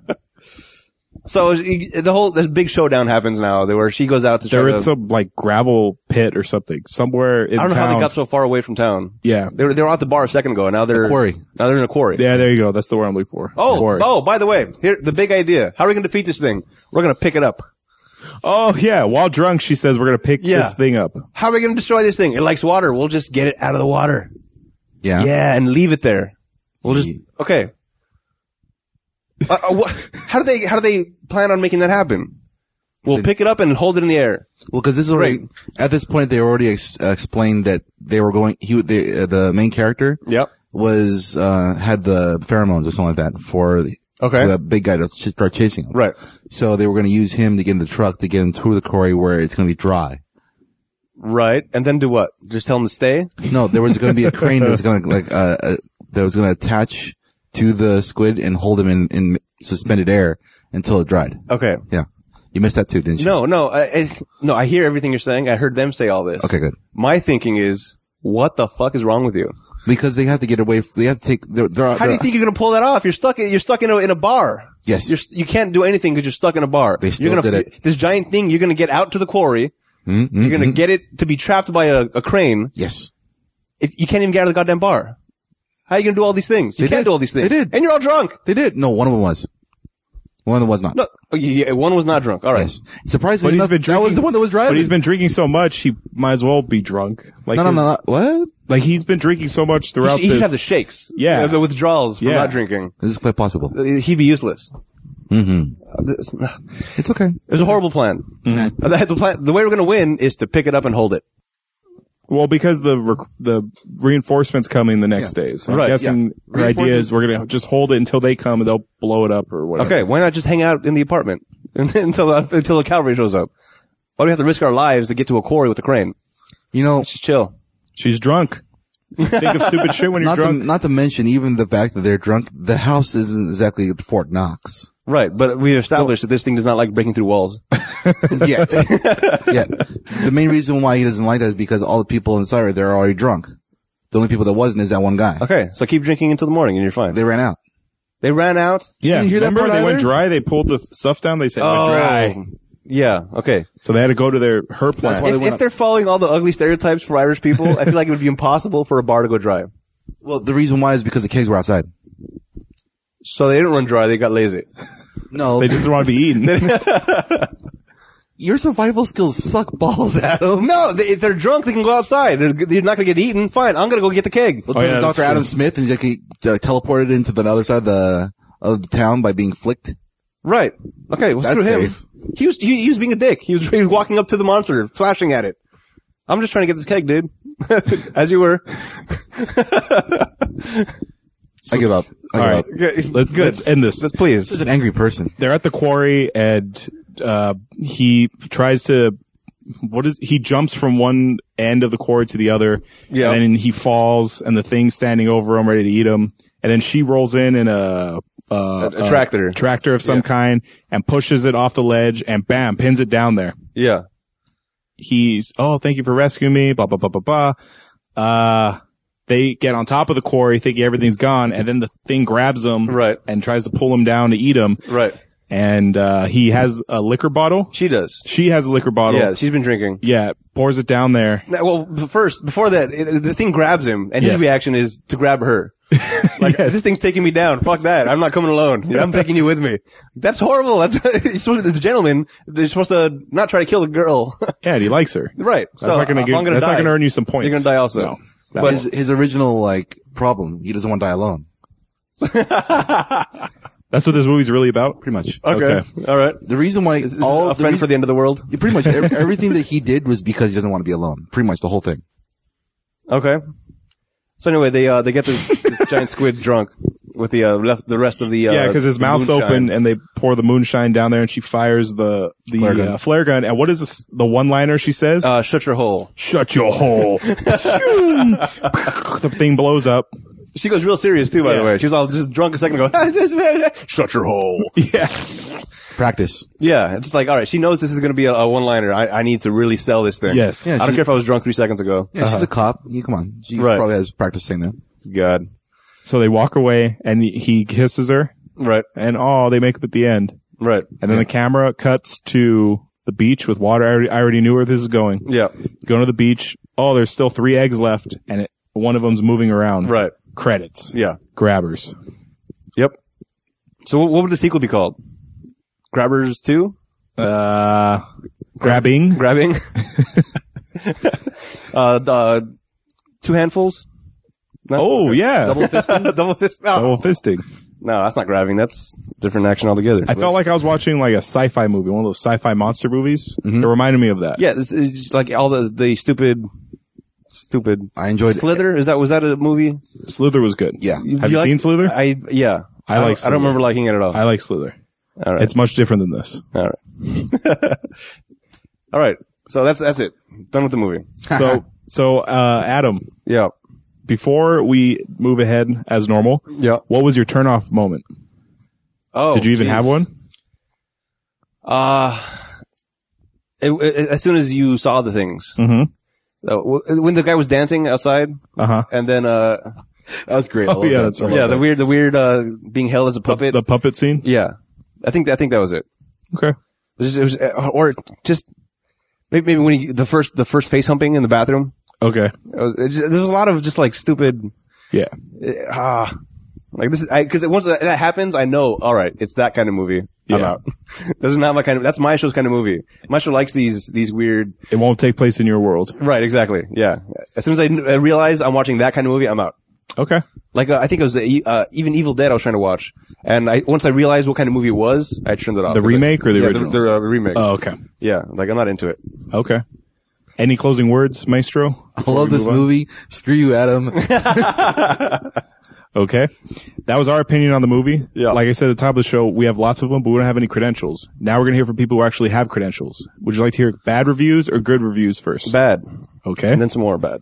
Speaker 2: So this big showdown happens now, where she goes out to try
Speaker 1: They're
Speaker 2: to.
Speaker 1: in some like gravel pit or something somewhere in
Speaker 2: I don't know
Speaker 1: town.
Speaker 2: how they got so far away from town.
Speaker 1: Yeah.
Speaker 2: They were at the bar a second ago, and now they're
Speaker 3: quarry.
Speaker 2: Now they're in a quarry.
Speaker 1: Yeah, there you go. That's the word I'm looking for. Quarry.
Speaker 2: By the way, here the big idea. How are we going to defeat this thing? We're going to pick it up.
Speaker 1: Oh, yeah. While drunk, she says we're going to pick this thing up.
Speaker 2: How are we going to destroy this thing? It likes water. We'll just get it out of the water.
Speaker 3: Yeah.
Speaker 2: Yeah, and leave it there. We'll just okay. How do they plan on making that happen? We'll pick it up and hold it in the air.
Speaker 3: Well, because this is already, at this point, they already explained that they were going, the main character.
Speaker 2: Yep.
Speaker 3: Was, had the pheromones or something like that for the big guy to start chasing him.
Speaker 2: Right.
Speaker 3: So they were going to use him to get in the truck to get him through the quarry where it's going to be dry.
Speaker 2: Right. And then do what? Just tell him to stay?
Speaker 3: No, there was going to be a crane that was going to that was going to attach to the squid and hold him in suspended air until it dried.
Speaker 2: Okay.
Speaker 3: Yeah. You missed that too, didn't you?
Speaker 2: No, I hear everything you're saying. I heard them say all this.
Speaker 3: Okay, good.
Speaker 2: My thinking is, what the fuck is wrong with you?
Speaker 3: Because they have to get away. They have to take.
Speaker 2: How do you think you're going to pull that off? You're stuck in a bar.
Speaker 3: Yes.
Speaker 2: You can't do anything because you're stuck in a bar.
Speaker 3: They still did it.
Speaker 2: This giant thing, you're going to get out to the quarry. You're going to get it to be trapped by a crane.
Speaker 3: Yes.
Speaker 2: If you can't even get out of the goddamn bar. How are you going to do all these things? You can't do all these things.
Speaker 3: They did.
Speaker 2: And you're all drunk.
Speaker 3: They did. No, one of them was. One of them was not.
Speaker 2: No, one was not drunk. All right.
Speaker 3: Yes. Surprisingly
Speaker 1: But he's
Speaker 3: enough,
Speaker 1: been
Speaker 3: that
Speaker 1: drinking,
Speaker 3: was the one that was driving.
Speaker 1: But he's been drinking so much, he might as well be drunk. Like
Speaker 3: No. What?
Speaker 1: Like he's been drinking so much throughout
Speaker 2: He should
Speaker 1: this.
Speaker 2: have the shakes.
Speaker 1: Yeah.
Speaker 2: The withdrawals from
Speaker 1: Yeah.
Speaker 2: not drinking.
Speaker 3: This is quite possible.
Speaker 2: He'd be useless.
Speaker 3: It's okay.
Speaker 2: It's a horrible plan. The way we're going to win is to pick it up and hold it.
Speaker 1: Well, because the reinforcements coming the next day. So I'm
Speaker 2: Right,
Speaker 1: guessing her idea is we're going to just hold it until they come and they'll blow it up or whatever.
Speaker 2: Okay, why not just hang out in the apartment until the cavalry shows up? Why do we have to risk our lives to get to a quarry with a crane?
Speaker 3: You know,
Speaker 2: Just chill.
Speaker 1: She's drunk. Think of stupid shit when you're drunk.
Speaker 3: not to mention even the fact that they're drunk. The house isn't exactly Fort Knox.
Speaker 2: Right, but we established that this thing does not like breaking through walls.
Speaker 3: Yet. The main reason why he doesn't like that is because all the people inside are they're already drunk. The only people that wasn't is that one guy.
Speaker 2: Okay, so keep drinking until the morning and you're fine.
Speaker 3: They ran out.
Speaker 2: They ran out?
Speaker 1: Yeah.
Speaker 3: You hear that
Speaker 1: Remember
Speaker 3: part
Speaker 1: they went
Speaker 3: either?
Speaker 1: dry? They pulled the stuff down. They said it went dry.
Speaker 2: Yeah, okay.
Speaker 1: So they had to go to her plant.
Speaker 3: why they went
Speaker 2: If they're following all the ugly stereotypes for Irish people, I feel like it would be impossible for a bar to go dry.
Speaker 3: Well, the reason why is because the kegs were outside.
Speaker 2: So they didn't run dry, they got lazy.
Speaker 3: No,
Speaker 1: They just didn't want to be eaten.
Speaker 3: your survival skills suck balls, Adam.
Speaker 2: No, if they're drunk, they can go outside. They're not going to get eaten. Fine, I'm going to go get the keg.
Speaker 3: We'll turn to
Speaker 1: that's
Speaker 3: Dr.
Speaker 1: true.
Speaker 3: Adam Smith and he teleported into the other side of the town by being flicked.
Speaker 2: Right. Okay, well,
Speaker 3: That's
Speaker 2: screw him.
Speaker 3: safe.
Speaker 2: He was being a dick. He was walking up to the monster, flashing at it. I'm just trying to get this keg, dude. As you were.
Speaker 3: I give up.
Speaker 1: All right. Let's end this.
Speaker 2: Let's please.
Speaker 3: This is an angry person.
Speaker 1: They're at the quarry and, he tries to, he jumps from one end of the quarry to the other.
Speaker 2: Yeah.
Speaker 1: And then he falls and the thing's standing over him ready to eat him. And then she rolls in a tractor of some kind and pushes it off the ledge and bam, pins it down there.
Speaker 2: Yeah.
Speaker 1: He's, thank you for rescuing me, blah, blah, blah, blah, blah. They get on top of the quarry thinking everything's gone, and then the thing grabs him.
Speaker 2: Right.
Speaker 1: And tries to pull him down to eat him.
Speaker 2: Right.
Speaker 1: And, he has a liquor bottle.
Speaker 2: She does.
Speaker 1: She has a liquor bottle.
Speaker 2: Yeah, she's been drinking.
Speaker 1: Yeah, pours it down there.
Speaker 2: Well, before that, the thing grabs him, and his
Speaker 1: Yes.
Speaker 2: reaction is to grab her. Like,
Speaker 1: Yes.
Speaker 2: this thing's taking me down. Fuck that. I'm not coming alone. I'm taking you with me. That's horrible. That's the gentleman. They're supposed to not try to kill the girl.
Speaker 1: Yeah, and he likes her.
Speaker 2: Right.
Speaker 1: That's not gonna
Speaker 2: if I'm
Speaker 1: that's not
Speaker 2: die,
Speaker 1: gonna earn you some points.
Speaker 2: You're gonna die also.
Speaker 1: No.
Speaker 3: But his original, problem, he doesn't want to die alone.
Speaker 1: That's what this movie's really about?
Speaker 3: Pretty much.
Speaker 2: Okay. All right.
Speaker 3: The reason why
Speaker 2: Is a friend for the end of the world?
Speaker 3: pretty much everything that he did was because he doesn't want to be alone. Pretty much the whole thing.
Speaker 2: Okay. So anyway, they get this giant squid drunk with the rest of the
Speaker 1: Yeah, because his
Speaker 2: the
Speaker 1: mouth's
Speaker 2: moonshine.
Speaker 1: open and they pour the moonshine down there and she fires the flare gun. And what is this, the one-liner she says?
Speaker 2: Shut your hole.
Speaker 1: Shut your hole. The thing blows up.
Speaker 2: She goes real serious too, by the way. She was all just drunk a second ago. Shut your hole.
Speaker 1: Yeah.
Speaker 3: Practice.
Speaker 2: Yeah, it's just like, all right, she knows this is going to be a one-liner. I need to really sell this thing.
Speaker 1: Yes.
Speaker 3: Yeah,
Speaker 2: I don't care if I was drunk 3 seconds ago.
Speaker 3: Yeah, she's a cop. Come on. She
Speaker 2: Right.
Speaker 3: probably has practice saying that.
Speaker 2: God.
Speaker 1: So they walk away and he kisses her
Speaker 2: Right.
Speaker 1: and they make up at the end.
Speaker 2: Right.
Speaker 1: And then the camera cuts to the beach with water. I already knew where this is going.
Speaker 2: Yeah.
Speaker 1: Going to the beach. Oh, there's still 3 eggs left and one of them's moving around.
Speaker 2: Right.
Speaker 1: Credits.
Speaker 2: Yeah.
Speaker 1: Grabbers.
Speaker 2: Yep. So what would the sequel be called? Grabbers 2?
Speaker 1: Grabbing.
Speaker 2: Grabbing? The 2 handfuls? No?
Speaker 1: Oh, yeah.
Speaker 3: Double fisting?
Speaker 2: Double fist? No.
Speaker 1: Double fisting.
Speaker 2: No, that's not grabbing. That's different action altogether.
Speaker 1: I felt like I was watching like a sci-fi movie, one of those sci-fi monster movies. It reminded me of that.
Speaker 2: Yeah, this is just like all the stupid.
Speaker 3: I enjoyed
Speaker 2: Slither? Was that a movie?
Speaker 1: Slither was good.
Speaker 3: Yeah.
Speaker 1: Have you seen Slither?
Speaker 2: Yeah.
Speaker 1: I like
Speaker 2: I
Speaker 1: Slither.
Speaker 2: don't remember liking it at all.
Speaker 1: I like Slither.
Speaker 2: All right.
Speaker 1: It's much different than this.
Speaker 2: All right. All right. So that's it. Done with the movie.
Speaker 1: So, Adam,
Speaker 2: Yeah.
Speaker 1: before we move ahead as normal,
Speaker 2: Yeah.
Speaker 1: what was your turn-off moment?
Speaker 2: Oh.
Speaker 1: Did you even have one?
Speaker 2: As soon as you saw the things.
Speaker 1: Mm-hmm.
Speaker 2: When the guy was dancing outside,
Speaker 1: Uh-huh.
Speaker 2: and then,
Speaker 3: That was great. I love
Speaker 1: yeah,
Speaker 3: that.
Speaker 1: that's
Speaker 3: I love
Speaker 2: yeah,
Speaker 3: that.
Speaker 2: the weird, being held as a puppet.
Speaker 1: The puppet scene?
Speaker 2: Yeah. I think that was it.
Speaker 1: Okay.
Speaker 2: It was or just, maybe when the first face humping in the bathroom.
Speaker 1: Okay.
Speaker 2: There was a lot of just like stupid,
Speaker 1: Yeah.
Speaker 2: like this is, cause once that happens, I know, all right, it's that kind of movie. I'm
Speaker 1: Yeah.
Speaker 2: out. This is not my kind of, that's my show's kind of movie. My show likes these weird,
Speaker 1: It won't take place in your world.
Speaker 2: right, exactly. Yeah. As soon as I realize I'm watching that kind of movie, I'm out.
Speaker 1: Okay.
Speaker 2: Like, I think it was, even Evil Dead I was trying to watch. And once I realized what kind of movie it was, I turned it off.
Speaker 1: The remake or the original?
Speaker 2: The remake.
Speaker 1: Oh, okay.
Speaker 2: Yeah. Like, I'm not into it.
Speaker 1: Okay. Any closing words, Maestro?
Speaker 3: I love this movie. Screw you, Adam.
Speaker 1: Okay. That was our opinion on the movie.
Speaker 2: Yeah.
Speaker 1: Like I said at the top of the show, we have lots of them, but we don't have any credentials. Now we're going to hear from people who actually have credentials. Would you like to hear bad reviews or good reviews first?
Speaker 2: Bad.
Speaker 1: Okay.
Speaker 2: And then some more bad.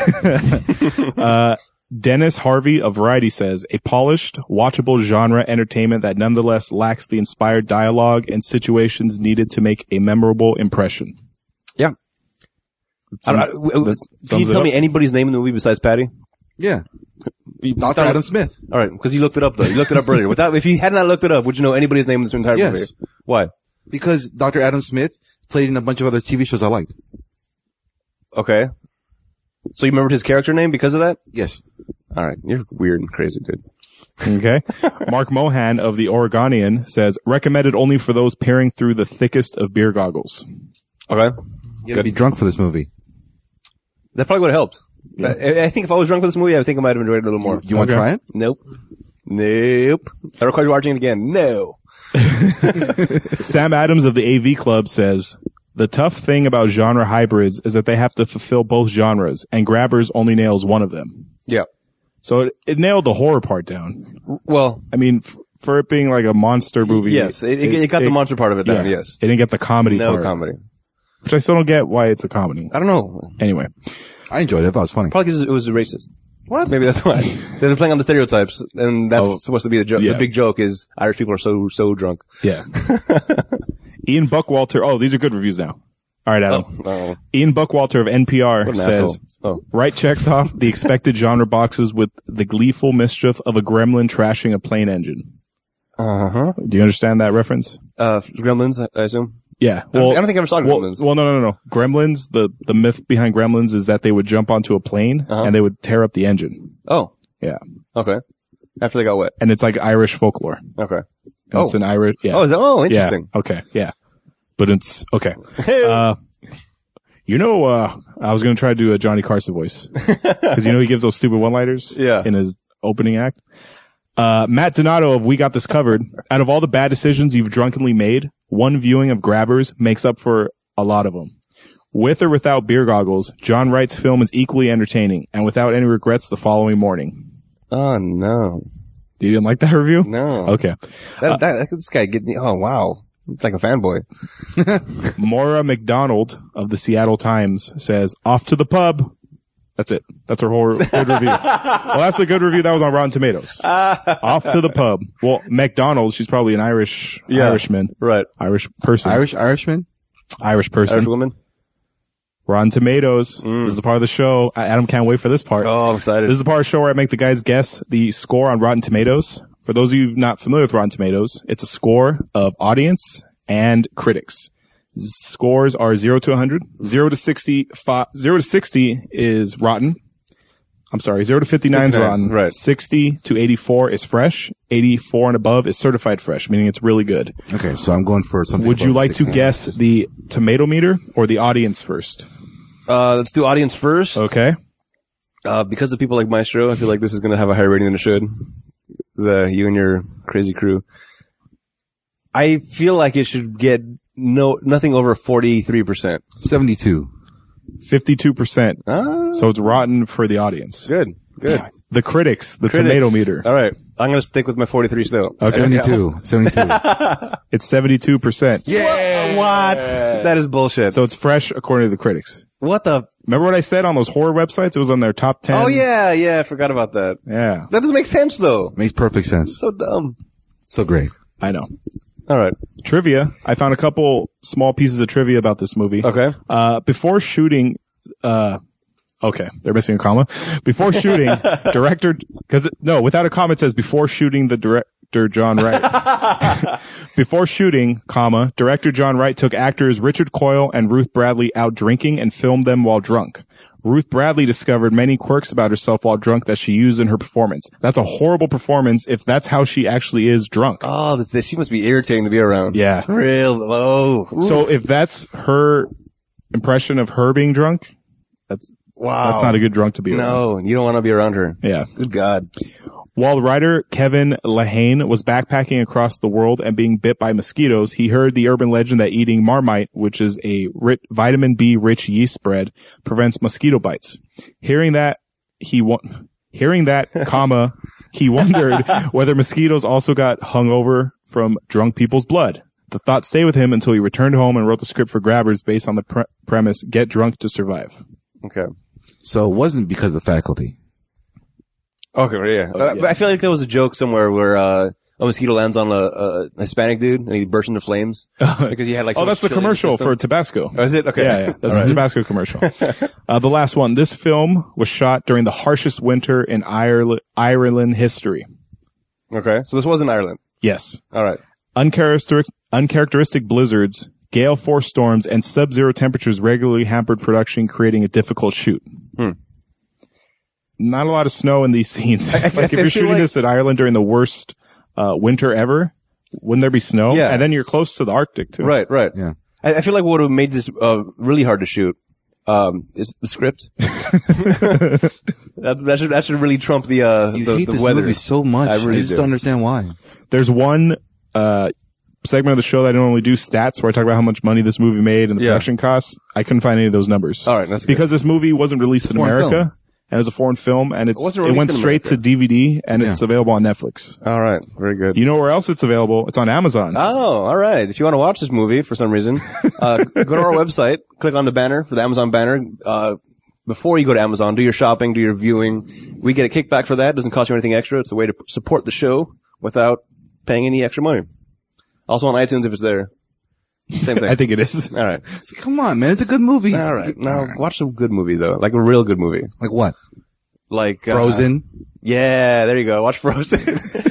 Speaker 1: Dennis Harvey of Variety says, a polished, watchable genre entertainment that nonetheless lacks the inspired dialogue and situations needed to make a memorable impression.
Speaker 2: Yeah. Can you tell me anybody's name in the movie besides Patty?
Speaker 3: Yeah.
Speaker 2: You
Speaker 3: Dr.
Speaker 2: thought it
Speaker 3: Adam
Speaker 2: was-
Speaker 3: Smith.
Speaker 2: All right, because you looked it up though. You looked it up earlier. If you had not looked it up, would you know anybody's name in this entire
Speaker 3: Yes.
Speaker 2: movie? Why?
Speaker 3: Because Dr. Adam Smith played in a bunch of other TV shows I liked.
Speaker 2: Okay. So you remembered his character name because of that?
Speaker 3: Yes.
Speaker 2: All right, you're weird and crazy, dude.
Speaker 1: Okay. Mark Mohan of the Oregonian says, recommended only for those peering through the thickest of beer goggles.
Speaker 2: Okay.
Speaker 3: You gotta be drunk for this movie.
Speaker 2: That probably would have helped. I think if I was drunk for this movie, I think I might have enjoyed it a little more.
Speaker 3: Do you want to try it?
Speaker 2: Nope. That requires watching it again. No.
Speaker 1: Sam Adams of the AV Club says, the tough thing about genre hybrids is that they have to fulfill both genres, and Grabbers only nails one of them.
Speaker 2: Yeah.
Speaker 1: So it nailed the horror part down.
Speaker 2: Well,
Speaker 1: I mean, for it being like a monster movie.
Speaker 2: yes, it got the monster part of it down, yes.
Speaker 1: It didn't get the comedy
Speaker 2: No
Speaker 1: part.
Speaker 2: comedy.
Speaker 1: Which I still don't get why it's a comedy.
Speaker 2: I don't know.
Speaker 1: Anyway.
Speaker 3: I enjoyed it. I thought it was funny.
Speaker 2: Probably because it was racist. What? Maybe that's why. They're playing on the stereotypes, and that's supposed to be the joke.
Speaker 1: Yeah.
Speaker 2: The big joke is Irish people are so drunk.
Speaker 1: Yeah. Ian Buckwalter. Oh, these are good reviews now. All right, Adam.
Speaker 2: Oh.
Speaker 1: Ian Buckwalter of NPR
Speaker 2: What an
Speaker 1: says,
Speaker 2: asshole. Oh.
Speaker 1: Wright checks off the expected genre boxes with the gleeful mischief of a gremlin trashing a plane engine.
Speaker 2: Uh-huh.
Speaker 1: Do you understand that reference?
Speaker 2: Gremlins, I assume?
Speaker 1: Yeah.
Speaker 2: I don't think I ever saw Gremlins.
Speaker 1: Well, no. Gremlins, the myth behind Gremlins is that they would jump onto a plane and they would tear up the engine.
Speaker 2: Oh.
Speaker 1: Yeah.
Speaker 2: Okay. After they got wet.
Speaker 1: And it's like Irish folklore.
Speaker 2: Okay.
Speaker 1: And It's an Irish, yeah.
Speaker 2: Oh, is that? Oh, interesting.
Speaker 1: Yeah. Okay. Yeah. But it's, okay.
Speaker 2: Hey.
Speaker 1: I was going to try to do a Johnny Carson voice. Cause he gives those stupid one-liners
Speaker 2: Yeah.
Speaker 1: in his opening act. Matt Donato of We Got This Covered. Out of all the bad decisions you've drunkenly made, one viewing of Grabbers makes up for a lot of them. With or without beer goggles, John Wright's film is equally entertaining and without any regrets the following morning.
Speaker 2: Oh, no.
Speaker 1: You didn't like that review?
Speaker 2: No.
Speaker 1: Okay.
Speaker 2: This guy getting, oh, wow. It's like a fanboy.
Speaker 1: Maura McDonald of the Seattle Times says, off to the pub. That's it. That's her whole good review. Well, that's the good review that was on Rotten Tomatoes. Off to the pub. Well, McDonald, she's probably an Irishman.
Speaker 2: Right.
Speaker 1: Irish person.
Speaker 3: Irishman?
Speaker 1: Irish person.
Speaker 2: Irish woman.
Speaker 1: Rotten Tomatoes. This is the part of the show. Adam can't wait for this part.
Speaker 2: Oh, I'm excited.
Speaker 1: This is the part of the show where I make the guys guess the score on Rotten Tomatoes. For those of you not familiar with Rotten Tomatoes, it's a score of audience and critics. Scores are 0 to 100. 0 to 60 is rotten. I'm sorry, 0 to 59 is rotten.
Speaker 2: Right.
Speaker 1: 60 to 84 is fresh. 84 and above is certified fresh, meaning it's really good.
Speaker 3: Okay, so I'm going for something.
Speaker 1: Would you
Speaker 3: above
Speaker 1: like to
Speaker 3: 16.
Speaker 1: guess the tomato meter or the audience first?
Speaker 2: Let's do audience first.
Speaker 1: Okay.
Speaker 2: Because of people like Maestro, I feel like this is going to have a higher rating than it should. You and your crazy crew. I feel like it should get nothing over 43%.
Speaker 3: 72.
Speaker 1: 52%. So it's rotten for the audience.
Speaker 2: Good.
Speaker 1: The critics, tomato meter.
Speaker 2: All right. I'm going to stick with my 43 still.
Speaker 1: Okay.
Speaker 3: 72. 72.
Speaker 1: It's 72%.
Speaker 2: Yeah. What? That is bullshit.
Speaker 1: So it's fresh according to the critics.
Speaker 2: What the?
Speaker 1: Remember what I said on those horror websites? It was on their top 10.
Speaker 2: Oh, yeah. I forgot about that.
Speaker 1: Yeah.
Speaker 2: That doesn't make sense, though.
Speaker 3: Makes perfect sense.
Speaker 2: So dumb.
Speaker 3: So great.
Speaker 1: I know.
Speaker 2: All right.
Speaker 1: Trivia. I found a couple small pieces of trivia about this movie.
Speaker 2: Okay.
Speaker 1: Before shooting, okay, they're missing a comma. Before shooting, without a comma it says before shooting the director John Wright. Before shooting, comma, director John Wright took actors Richard Coyle and Ruth Bradley out drinking and filmed them while drunk. Ruth Bradley discovered many quirks about herself while drunk that she used in her performance. That's a horrible performance if that's how she actually is drunk.
Speaker 2: Oh, she must be irritating to be around.
Speaker 1: Yeah.
Speaker 2: Real low.
Speaker 1: So if that's her impression of her being drunk, that's not a good drunk to be around.
Speaker 2: No, you don't want to be around her.
Speaker 1: Yeah.
Speaker 2: Good God.
Speaker 1: While writer Kevin Lehane was backpacking across the world and being bit by mosquitoes, he heard the urban legend that eating Marmite, which is a vitamin B rich yeast spread, prevents mosquito bites. Hearing that, he wondered whether mosquitoes also got hung over from drunk people's blood. The thought stayed with him until he returned home and wrote the script for Grabbers based on the premise, get drunk to survive.
Speaker 2: Okay.
Speaker 3: So it wasn't because of faculty.
Speaker 2: Okay, yeah. But I feel like there was a joke somewhere where a mosquito lands on a Hispanic dude and he bursts into flames because he had like.
Speaker 1: Oh, that's the commercial for Tabasco.
Speaker 2: Oh, is it? Okay.
Speaker 1: Yeah. That's the Tabasco commercial. The last one. This film was shot during the harshest winter in Ireland history.
Speaker 2: Okay. So this was in Ireland.
Speaker 1: Yes.
Speaker 2: All right.
Speaker 1: Uncharacteristic blizzards, gale force storms, and sub-zero temperatures regularly hampered production, creating a difficult shoot. Not a lot of snow in these scenes. Like if you're shooting this in Ireland during the worst winter ever, wouldn't there be snow?
Speaker 2: Yeah.
Speaker 1: And then you're close to the Arctic too.
Speaker 2: Right.
Speaker 3: Yeah.
Speaker 2: I feel like what would have made this really hard to shoot is the script. that should really trump the
Speaker 3: You hate this
Speaker 2: weather.
Speaker 3: movie so much.
Speaker 2: I really
Speaker 3: just
Speaker 2: do.
Speaker 3: don't understand why.
Speaker 1: There's one segment of the show that I normally do, stats, where I talk about how much money this movie made and the
Speaker 2: Yeah.
Speaker 1: production costs. I couldn't find any of those numbers.
Speaker 2: All right, that's good.
Speaker 1: because this movie wasn't released in
Speaker 3: Foreign
Speaker 1: America.
Speaker 3: film.
Speaker 1: And it was a foreign film, and
Speaker 2: wasn't
Speaker 1: it
Speaker 2: released
Speaker 1: went
Speaker 2: in
Speaker 1: straight to DVD, and it's available on Netflix.
Speaker 2: All right. Very good.
Speaker 1: You know where else it's available? It's on Amazon.
Speaker 2: Oh, all right. If you want to watch this movie for some reason, go to our website, click on the banner for the Amazon banner. Before you go to Amazon, do your shopping, do your viewing. We get a kickback for that. It doesn't cost you anything extra. It's a way to support the show without paying any extra money. Also on iTunes if it's there. Same thing.
Speaker 1: I think it is.
Speaker 2: All right.
Speaker 3: Come on, man. It's a good movie.
Speaker 2: All right. Now watch a good movie though, like a real good movie,
Speaker 3: Like what?
Speaker 2: like
Speaker 3: Frozen.
Speaker 2: Yeah, there you go. Watch Frozen.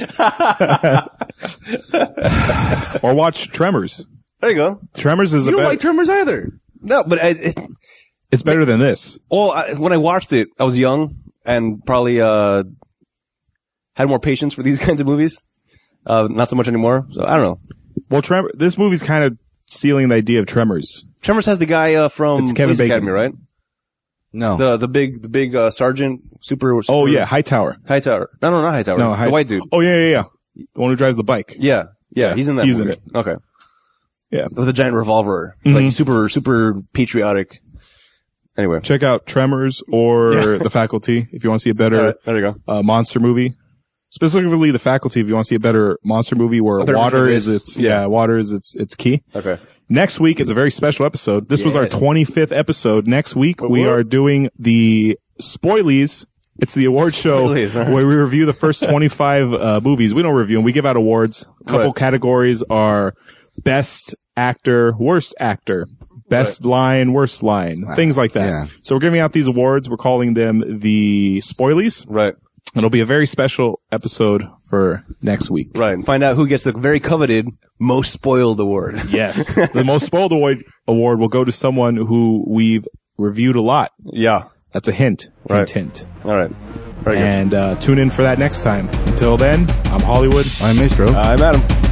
Speaker 1: Or watch Tremors.
Speaker 2: There you go.
Speaker 1: Tremors is
Speaker 3: You don't like Tremors either.
Speaker 2: No, but
Speaker 1: it's better than this.
Speaker 2: when I watched it, I was young and probably had more patience for these kinds of movies. Not so much anymore. So I don't know.
Speaker 1: Well, this movie's kind of stealing the idea of Tremors.
Speaker 2: Tremors has the guy from
Speaker 1: It's Kevin
Speaker 2: Police
Speaker 1: Bacon.
Speaker 2: Academy, right?
Speaker 3: No.
Speaker 2: The big sergeant, super.
Speaker 1: Oh yeah, Hightower.
Speaker 2: Hightower. No, not Hightower.
Speaker 1: No,
Speaker 2: the white dude.
Speaker 1: Oh yeah. The one who drives the bike.
Speaker 2: Yeah, he's in that.
Speaker 1: He's in
Speaker 2: movie.
Speaker 1: it.
Speaker 2: Okay,
Speaker 1: Yeah.
Speaker 2: with a giant revolver,
Speaker 1: Mm-hmm.
Speaker 2: like super patriotic. Anyway,
Speaker 1: Check out Tremors or The Faculty if you want to see a
Speaker 2: all
Speaker 1: better
Speaker 2: right, there you go.
Speaker 1: monster movie. Specifically, The Faculty if you want to see a better monster movie where
Speaker 2: better
Speaker 1: water
Speaker 2: version of
Speaker 1: is
Speaker 2: this.
Speaker 1: its key.
Speaker 2: Okay.
Speaker 1: Next week, it's a very special episode. This was our
Speaker 2: Yes.
Speaker 1: 25th episode. Next week, we
Speaker 2: What?
Speaker 1: are doing the Spoilies. It's the award show
Speaker 2: Spoilies, all right.
Speaker 1: where we review the first 25 movies. We don't review them. We give out awards. A couple
Speaker 2: Right.
Speaker 1: categories are best actor, worst actor, best line, worst line, things like that.
Speaker 3: Yeah.
Speaker 1: So we're giving out these awards. We're calling them the Spoilies.
Speaker 2: Right.
Speaker 1: It'll be a very special episode for next week.
Speaker 2: Right. And find out who gets the very coveted most spoiled award.
Speaker 1: Yes. The most spoiled award will go to someone who we've reviewed a lot.
Speaker 2: Yeah.
Speaker 1: That's a hint.
Speaker 2: Right.
Speaker 1: Hint.
Speaker 2: All right. Very good.
Speaker 1: And tune in for that next time. Until then, I'm Hollywood.
Speaker 3: I'm Maestro.
Speaker 2: I'm Adam.